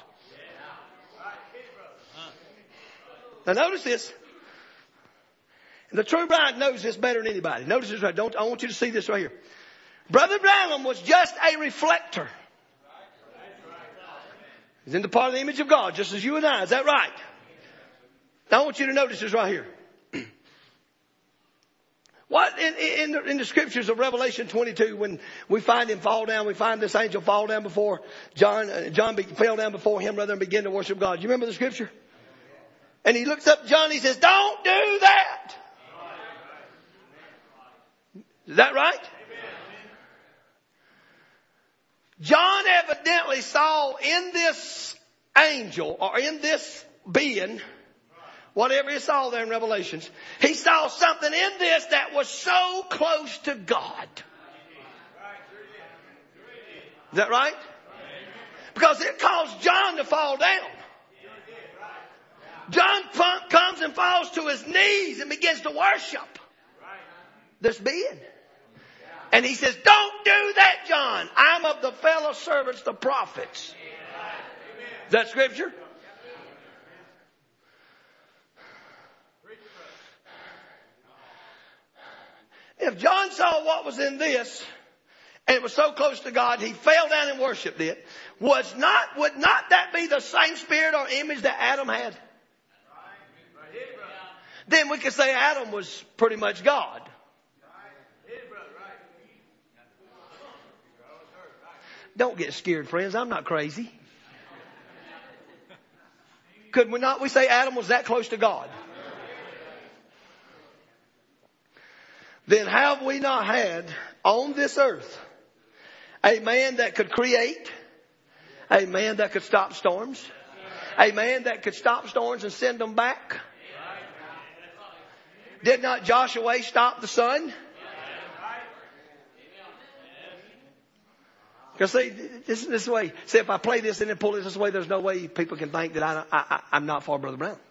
Now notice this. And the true bride knows this better than anybody. Notice this right. Don't, I want you to see this right here. Brother Branham was just a reflector. He's in the part of the image of God, just as you and I. Is that right? Now I want you to notice this right here. What in, in, the, in the scriptures of Revelation twenty-two, when we find him fall down, we find this angel fall down before John. Uh, John be, fell down before him rather than begin to worship God. Do you remember the scripture? And he looks up at John and he says, don't do that. Is that right? John evidently saw in this angel or in this being, whatever he saw there in Revelations, he saw something in this that was so close to God. Is that right? Because it caused John to fall down. John comes and falls to his knees and begins to worship this being. And he says, don't do that, John. I'm of the fellow servants, the prophets. Is that scripture? If John saw what was in this, and it was so close to God, he fell down and worshipped it, was not, would not that be the same spirit or image that Adam had? Then we could say Adam was pretty much God. Don't get scared, friends. I'm not crazy. Could we not? We say Adam was that close to God. Then have we not had on this earth a man that could create, a man that could stop storms, a man that could stop storms and send them back? Did not Joshua stop the sun? Because see, this, this way, see, if I play this and then pull it this way, there's no way people can think that I, I, I'm not for Brother Brown.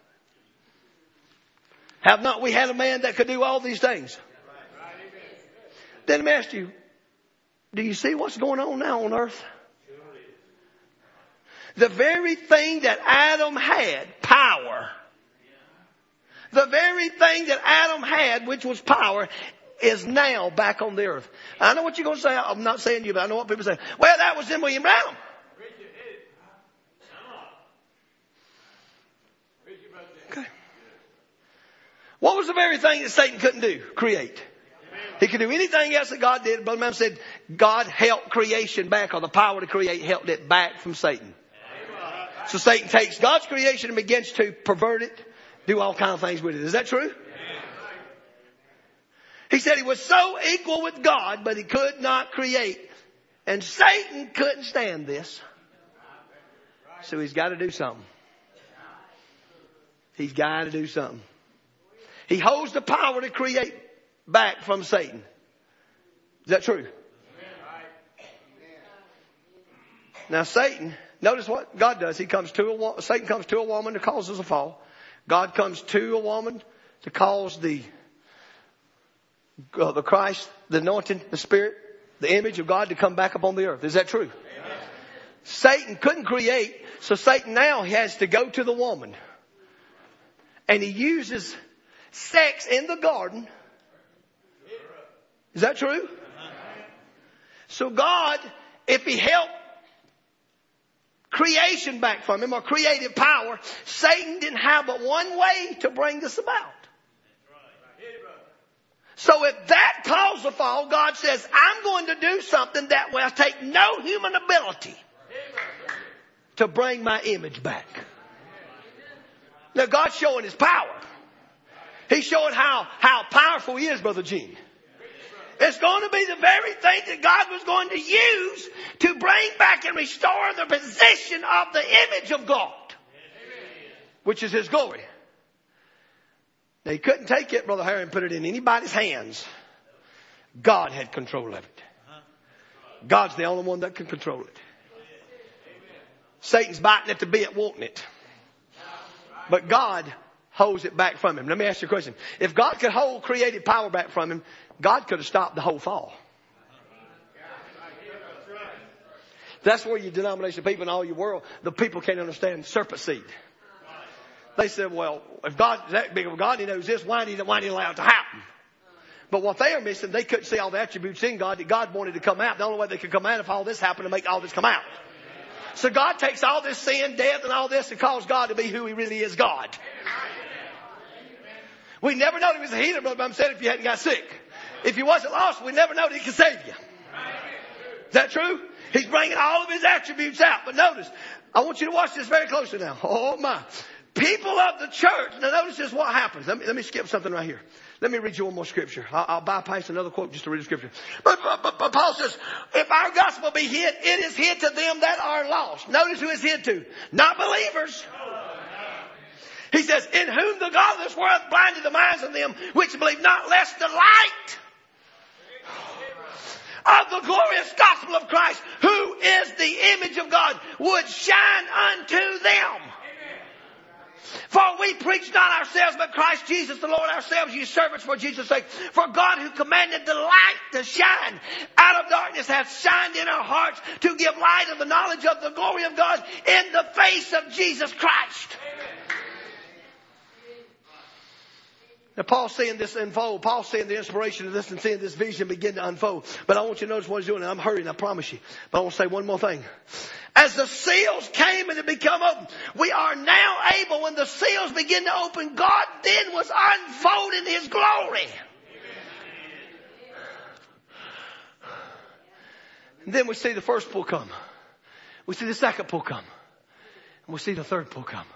Have not we had a man that could do all these things? Then let me ask you, do you see what's going on now on earth? The very thing that Adam had, power. The very thing that Adam had, which was power, is now back on the earth. I know what you're going to say. I'm not saying you, but I know what people say. Well, that was in William Branham. Okay. What was the very thing that Satan couldn't do? Create. He could do anything else that God did. Brother Branham said God held creation back, or the power to create held it back from Satan. So Satan takes God's creation and begins to pervert it, do all kinds of things with it. Is that true? He said he was so equal with God, but he could not create. And Satan couldn't stand this. So he's got to do something. He's got to do something. He holds the power to create back from Satan. Is that true? Now Satan, notice what God does. He comes to a Satan comes to a woman to cause us a fall. God comes to a woman to cause the uh, the Christ, the anointing, the Spirit the image of God to come back upon the earth. Is that true? Amen. Satan couldn't create, so Satan now has to go to the woman. And he uses sex in the garden. Is that true? So God, if he helped creation back from him, or creative power, Satan didn't have but one way to bring this about. So if that caused the fall, God says, I'm going to do something that will take no human ability to bring my image back. Now God's showing his power. He's showing how, how powerful he is, Brother Gene. It's going to be the very thing that God was going to use to bring back and restore the position of the image of God, which is his glory. Now, he couldn't take it, Brother Harry, and put it in anybody's hands. God had control of it. God's the only one that can control it. Satan's biting at the bit, wanting it. But God holds it back from him. Let me ask you a question. If God could hold creative power back from him, God could have stopped the whole fall. That's where your denomination people in all your world, the people can't understand serpent seed. They said, well, if God is that big of a God, he knows this, why did he, why did he allow it to happen? But what they are missing, they couldn't see all the attributes in God that God wanted to come out. The only way they could come out if all this happened to make all this come out. So God takes all this sin, death, and all this and calls God to be who he really is, God. We never know he was a healer, Brother Branham said, if you hadn't got sick. If you wasn't lost, we never know that he could save you. Is that true? He's bringing all of his attributes out. But notice, I want you to watch this very closely now. Oh my. People of the church. Now notice this, what happens. Let me, let me skip something right here. Let me read you one more scripture. I'll, I'll bypass another quote just to read the scripture. But, but, but Paul says, if our gospel be hid, it is hid to them that are lost. Notice who it's hid to. Not believers. He says, in whom the God of this world blinded the minds of them which believe not, lest the light of the glorious gospel of Christ, who is the image of God, would shine unto them. For we preach not ourselves, but Christ Jesus the Lord, ourselves ye servants for Jesus' sake. For God, who commanded the light to shine out of darkness, hath shined in our hearts to give light of the knowledge of the glory of God in the face of Jesus Christ. Now, Paul's seeing this unfold. Paul's seeing the inspiration of this and seeing this vision begin to unfold. But I want you to notice what he's doing. And I'm hurrying, I promise you. But I want to say one more thing. As the seals came and had become open, we are now able, when the seals begin to open, God then was unfolding his glory. And then we see the first pull come. We see the second pull come. And we see the third pull come.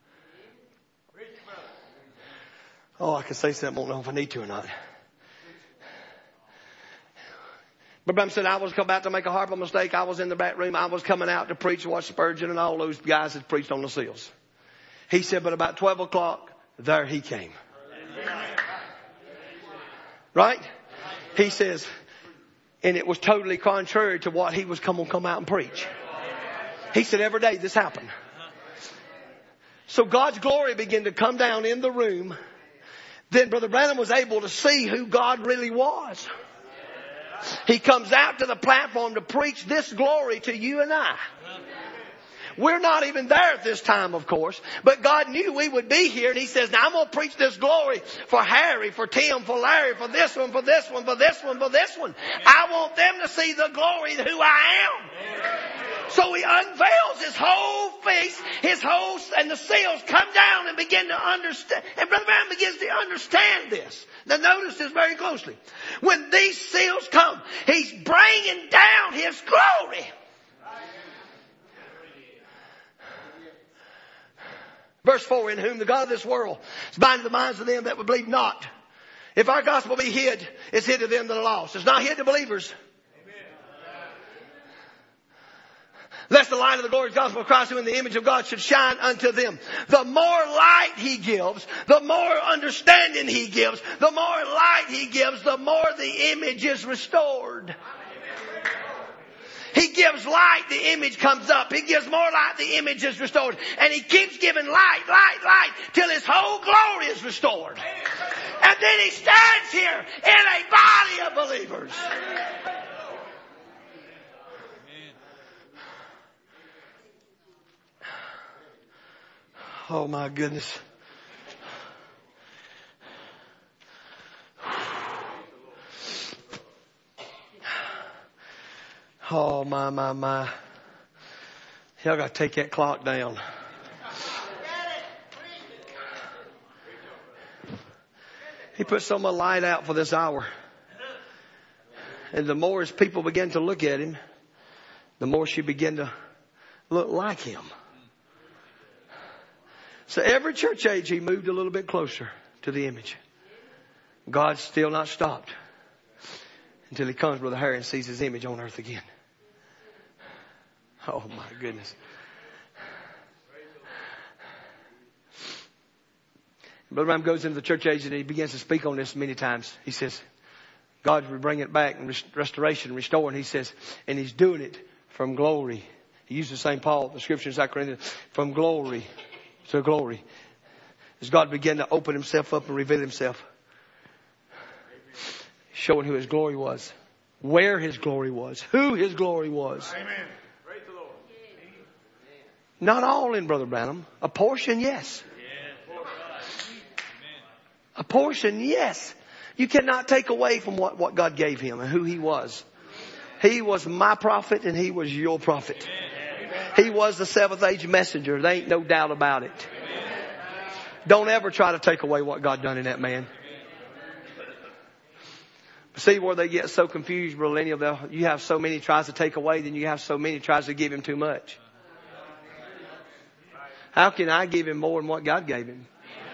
Oh, I can say something. I don't know if I need to or not. But Branham said, I was about to make a horrible mistake. I was in the back room. I was coming out to preach what Spurgeon and all those guys had preached on the seals. He said, but about twelve o'clock, there he came. Right? He says, and it was totally contrary to what he was coming to come out and preach. He said, every day this happened. So God's glory began to come down in the room. Then Brother Branham was able to see who God really was. He comes out to the platform to preach this glory to you and I. We're not even there at this time, of course. But God knew we would be here. And he says, now I'm going to preach this glory for Harry, for Tim, for Larry, for this one, for this one, for this one, for this one. I want them to see the glory of who I am. So he unveils his whole face, his whole, and the seals come down and begin to understand. And Brother Branham begins to understand this. Now notice this very closely. When these seals come, he's bringing down his glory. Verse four, in whom the God of this world is binding the minds of them that would believe not. If our gospel be hid, it's hid to them that are lost. It's not hid to believers. Lest the light of the glorious gospel of Christ, who in the image of God, should shine unto them. The more light he gives, the more understanding he gives, the more light he gives, the more the image is restored. He gives light, the image comes up. He gives more light, the image is restored. And he keeps giving light, light, light, till his whole glory is restored. And then he stands here in a body of believers. Oh my goodness. Oh my, my, my. Y'all got to take that clock down. He put so much light out for this hour. And the more as people began to look at him, the more she began to look like him. So every church age, he moved a little bit closer to the image. God's still not stopped until he comes, Brother Harry, and sees his image on earth again. Oh my goodness. Brother Branham goes into the church age and he begins to speak on this many times. He says, God will bring it back and rest- restoration, restore. And he says, and he's doing it from glory. He uses Saint Paul, the scripture in Second Corinthians, from glory to glory. As God began to open himself up and reveal himself. Showing who his glory was. Where his glory was. Who his glory was.
Amen. Praise the Lord.
Not all in Brother Branham. A portion, yes. A portion, yes. You cannot take away from what, what God gave him and who he was. He was my prophet and he was your prophet. He was the seventh age messenger. There ain't no doubt about it. Don't ever try to take away what God done in that man. See where they get so confused, Brother Lenny. You have so many tries to take away, then you have so many tries to give him too much. How can I give him more than what God gave him?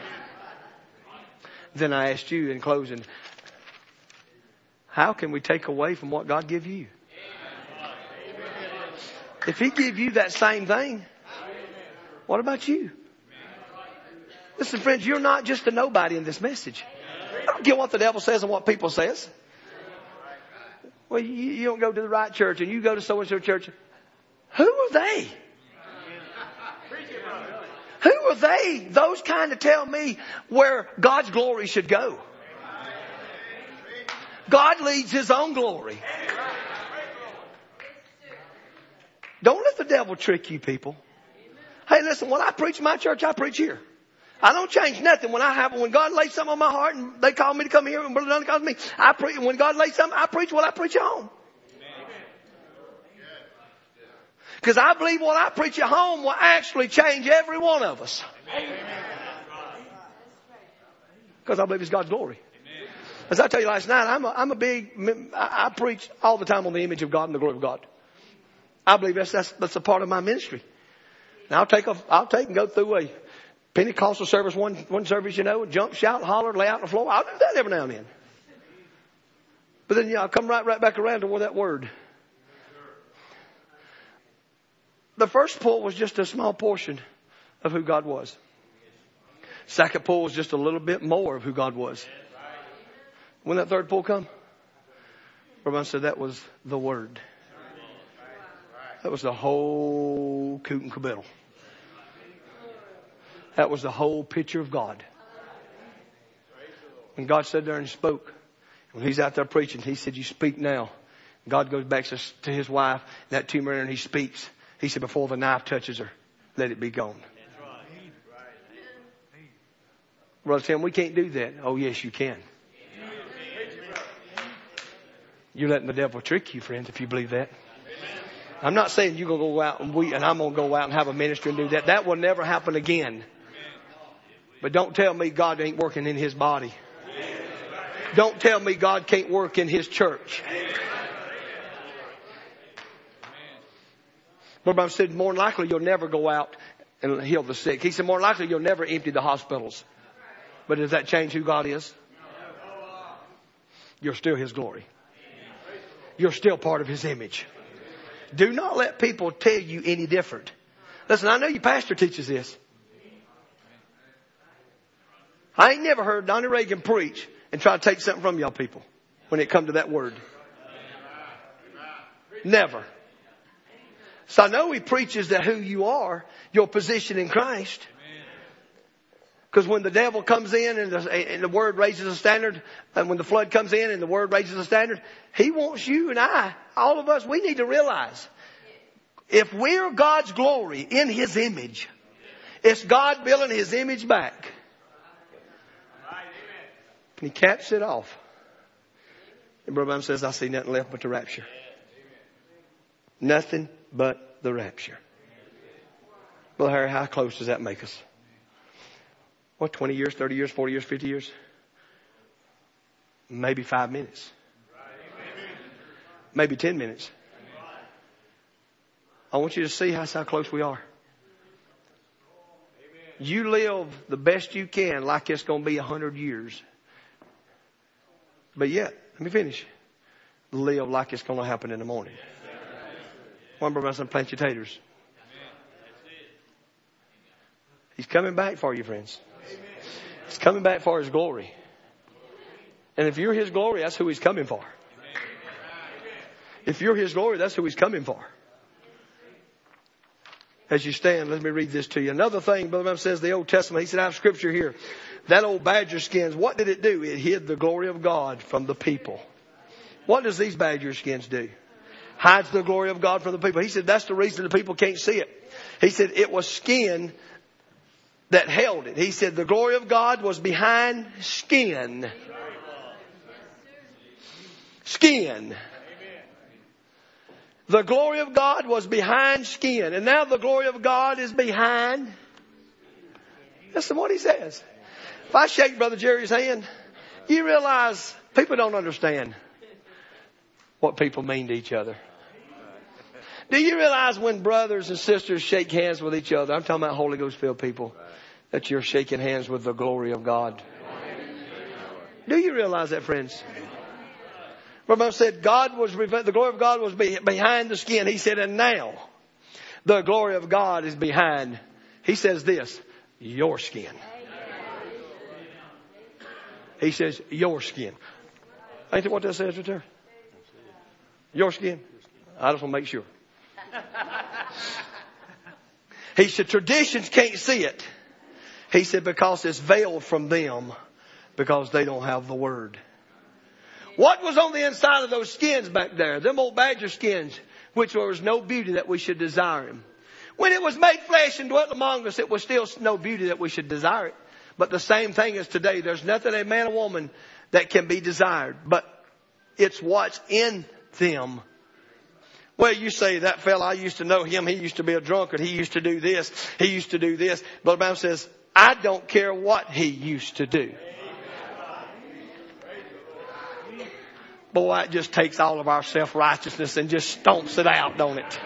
Then I asked you in closing, how can we take away from what God gave you? If he give you that same thing, what about you? Listen, friends, you're not just a nobody in this message. I don't care what the devil says and what people says. Well, you, you don't go to the right church and you go to so-and-so church. Who are they? Who are they? Those kind of tell me where God's glory should go. God leads his own glory. Don't let the devil trick you, people. Hey, listen, when I preach my church, I preach here. I don't change nothing. When I have, when God lays something on my heart and they call me to come here and Brother Dunn calls me, I preach. When God lays something, I preach what I preach at home. Because I believe what I preach at home will actually change every one of us. Because I believe it's God's glory. As I tell you last night, I'm a, I'm a big, I, I preach all the time on the image of God and the glory of God. I believe that's, that's, that's a part of my ministry. Now I'll take a, I'll take and go through a Pentecostal service, one, one service, you know, jump, shout, holler, lay out on the floor. I'll do that every now and then. But then, you know, I'll come right, right back around to where that word. The first pull was just a small portion of who God was. Second pull was just a little bit more of who God was. When that third pull come, everyone said that was the word. That was the whole coot and caboodle. That was the whole picture of God. When God sat there and spoke, when he's out there preaching, he said, you speak now. God goes back to his wife, that tumor, and he speaks. He said, before the knife touches her, let it be gone. Brother Tim, we can't do that. Oh, yes, you can. You're letting the devil trick you, friends, if you believe that. I'm not saying you're going to go out and we, and I'm going to go out and have a ministry and do that. That will never happen again. But don't tell me God ain't working in his body. Don't tell me God can't work in his church. But Bible said, more than likely you'll never go out and heal the sick. He said, more likely you'll never empty the hospitals. But does that change who God is? You're still his glory. You're still part of his image. Do not let people tell you any different. Listen, I know your pastor teaches this. I ain't never heard Donnie Reagan preach and try to take something from y'all people when it come to that word. Never. So I know he preaches that who you are, your position in Christ. Because when the devil comes in and the, and the word raises a standard, and when the flood comes in and the word raises a standard, he wants you and I, all of us, we need to realize, if we're God's glory in his image, It's God building His image back. And He caps it off. And Brother Branham says, I see nothing left but the rapture. Nothing but the rapture. Well, Harry, how close does that make us? What, twenty years, thirty years, forty years, fifty years? Maybe five minutes. Maybe ten minutes. I want you to see how, how close we are. You live the best you can like it's going to be a hundred years. But yet, let me finish. Live like it's going to happen in the morning. One brother some plant your taters. He's coming back for you, friends. He's coming back for His glory. And if you're His glory, that's who He's coming for. If you're His glory, that's who He's coming for. As you stand, let me read this to you. Another thing, Brother Branham says, the Old Testament, he said, I have scripture here. That old badger skins, what did it do? It hid the glory of God from the people. What does these badger skins do? Hides the glory of God from the people. He said, that's the reason the people can't see it. He said, it was skin that held it. He said, the glory of God was behind skin. Skin. The glory of God was behind skin. And now the glory of God is behind. Listen what he says. If I shake Brother Jerry's hand, you realize people don't understand what people mean to each other. Do you realize when brothers and sisters shake hands with each other, I'm talking about Holy Ghost filled people, that you're shaking hands with the glory of God? Do you realize that, friends? Remember I said God was, the glory of God was behind the skin. He said, and now the glory of God is behind. He says this, your skin. He says, your skin. Ain't that what that says right there? Your skin. I just want to make sure. He said, traditions can't see it. He said, because it's veiled from them because they don't have the word. What was on the inside of those skins back there? Them old badger skins, which there was no beauty that we should desire him. When it was made flesh and dwelt among us, it was still no beauty that we should desire it. But the same thing as today. There's nothing a man or woman that can be desired. But it's what's in them. Well, you say, that fella, I used to know him. He used to be a drunkard. He used to do this. He used to do this. But the Bible says, I don't care what he used to do. Boy, it just takes all of our self-righteousness and just stomps it out, don't it?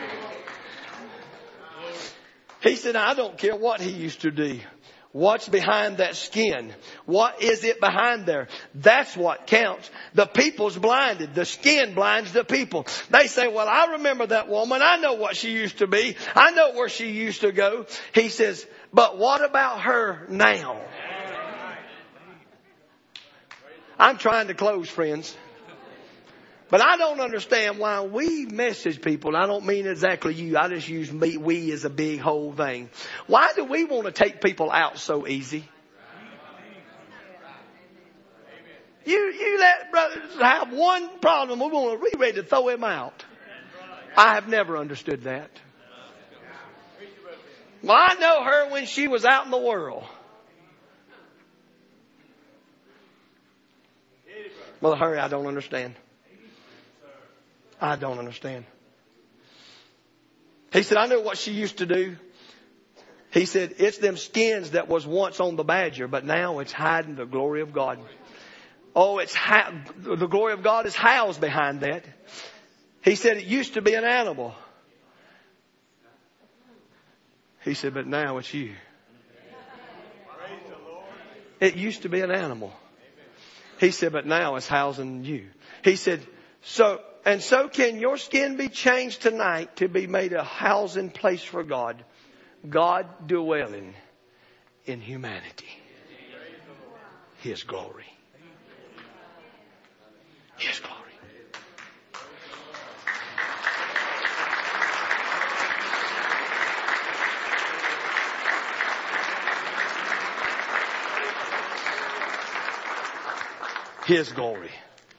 He said, I don't care what he used to do. What's behind that skin? What is it behind there? That's what counts. The people's blinded. The skin blinds the people. They say, well, I remember that woman. I know what she used to be. I know where she used to go. He says, but what about her now? I'm trying to close, friends. But I don't understand why we message people. I don't mean exactly you. I just use me, we as a big whole thing. Why do we want to take people out so easy? You, you let brothers have one problem. We want to be ready to throw him out. I have never understood that. Well, I know her when she was out in the world. Well, hurry, I don't understand. I don't understand. He said, I know what she used to do. He said, it's them skins that was once on the badger, but now it's hiding the glory of God. Oh, it's ha- the glory of God is housed behind that. He said, it used to be an animal. He said, but now it's you. It used to be an animal. He said, but now it's housing you. He said, so, and so can your skin be changed tonight to be made a housing place for God. God dwelling in humanity. His glory. His glory. His glory.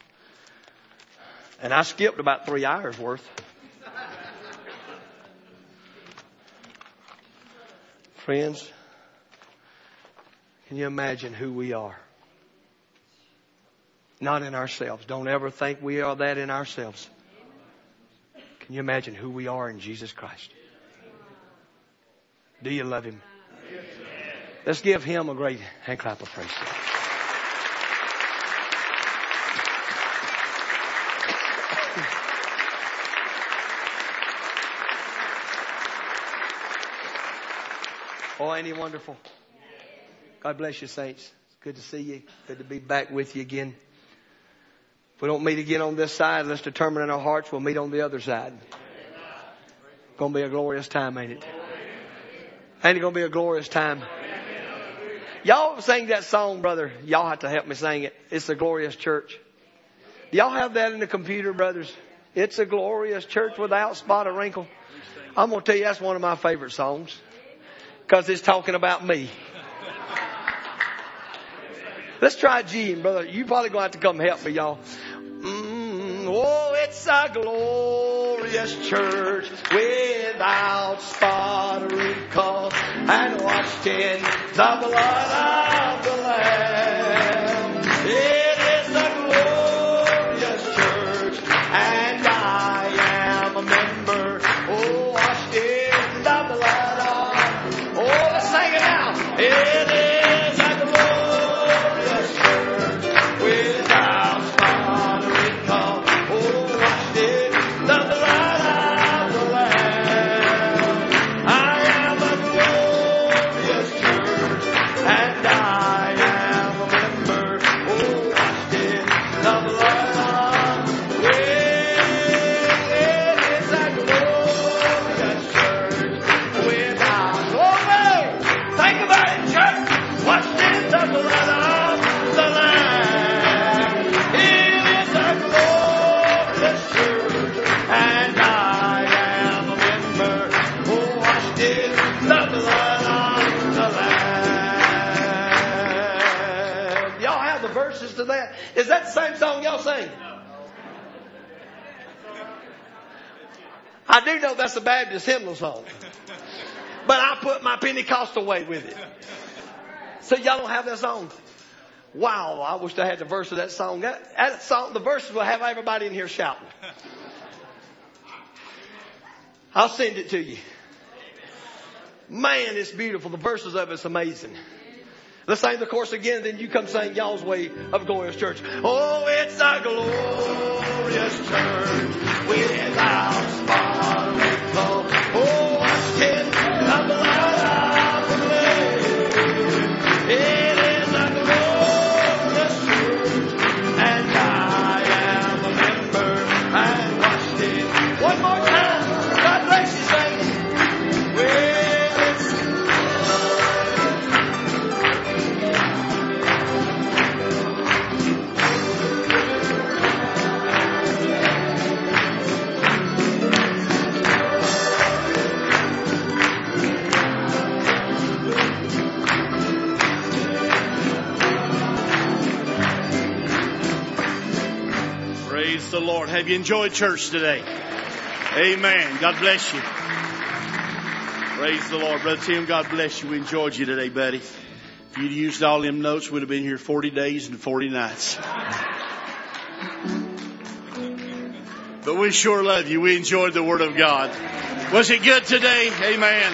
And I skipped about three hours worth. Friends, can you imagine who we are? Not in ourselves. Don't ever think we are that in ourselves. Can you imagine who we are in Jesus Christ? Do you love Him? Let's give Him a great hand clap of praise. Oh, ain't He wonderful? God bless you, saints. It's good to see you. Good to be back with you again. If we don't meet again on this side, let's determine in our hearts we'll meet on the other side. It's going to be a glorious time, ain't it? Ain't it going to be a glorious time? Y'all sing that song, brother. Y'all have to help me sing it. It's a glorious church. Do y'all have that in the computer, brothers? It's a glorious church without spot or wrinkle. I'm going to tell you, that's one of my favorite songs. Because it's talking about me. Let's try Gene, brother. You probably going to have to come help me, y'all. Mm, oh, it's a glorious church without spot or wrinkle and washed in the blood of the Lamb. It is a glorious church and I am a member. Oh, washed in the blood of... Oh, let's sing it now. It is. Is that the same song y'all sing? I do know that's a Baptist hymnal song. But I put my Pentecostal way with it. So y'all don't have that song? Wow, I wish I had the verse of that song. That, that song, the verses will have everybody in here shouting. I'll send it to you. Man, it's beautiful. The verses of it's amazing. Let's sing the chorus again, then you come sing y'all's way of glorious church. Oh, it's a glorious church without spot or wrinkle. Oh, washed in the blood of the Lamb. It is a glorious church, and I am a member and washed in. One more time. God bless you, saints. Well,
the Lord. Have you enjoyed church today? Amen. God bless you. Praise the Lord. Brother Tim, God bless you. We enjoyed you today, buddy. If you'd used all them notes, we'd have been here forty days and forty nights. But we sure love you. We enjoyed the Word of God. Was it good today? Amen.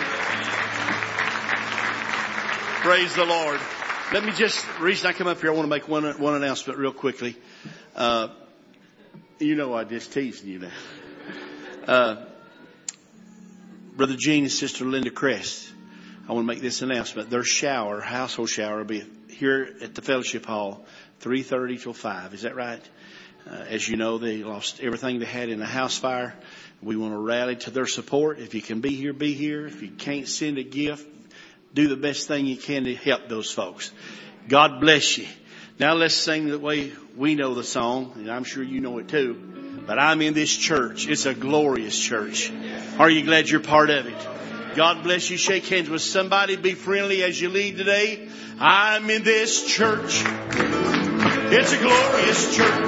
Praise the Lord. Let me just, the reason I come up here, I want to make one, one announcement real quickly. Uh, You know, I just teasing you now. Uh, Brother Gene and Sister Linda Crest, I want to make this announcement. Their shower, household shower, will be here at the Fellowship Hall, three thirty till five. Is that right? Uh, as you know, they lost everything they had in a house fire. We want to rally to their support. If you can be here, be here. If you can't send a gift, do the best thing you can to help those folks. God bless you. Now let's sing the way we know the song, and I'm sure you know it too. But I'm in this church. It's a glorious church. Are you glad you're part of it? God bless you. Shake hands with somebody. Be friendly as you leave today. I'm in this church. It's a glorious church.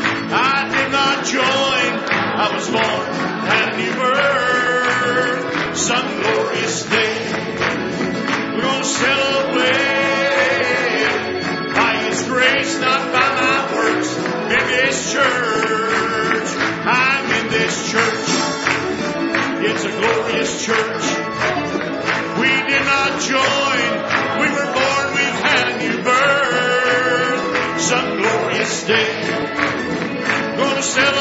I did not join. I was born at a new birth.
some glorious day. We're going to celebrate by His grace, not by my works. In this church, I'm in this church. It's a glorious church. We did not join. We were born. We've had a new birth. Some glorious day. Gonna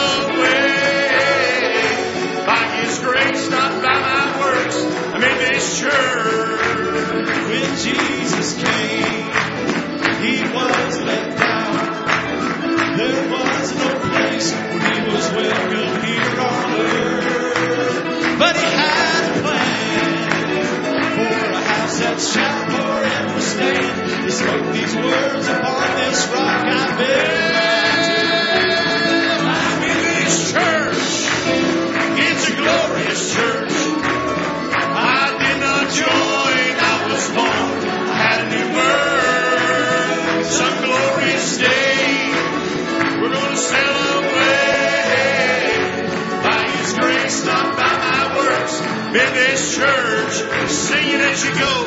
celebrate by His grace, not by my works. I'm in this church. When Jesus came, He was let down. There was no place where He was welcome here on earth. But He had a plan for a house that shall forever stand. He spoke these words upon this rock I built my church. I'm in this church. It's a glorious church. I did not join. I was born. I had a new birth. Some glorious day. We're going to celebrate by His grace, not by my works. In this church, sing it as you go.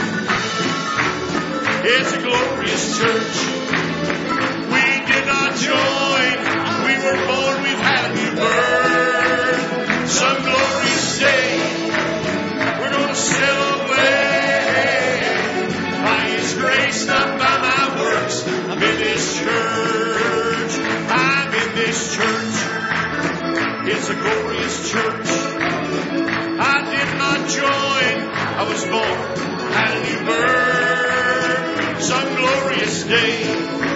It's a glorious church. We did not join. We were born. We've had a new birth. Some glorious day. We're going to celebrate by His grace, not by my works. I'm in this church. I'm in this church. It's a glorious church. I did not join. I was born. Had a new birth. Some glorious day.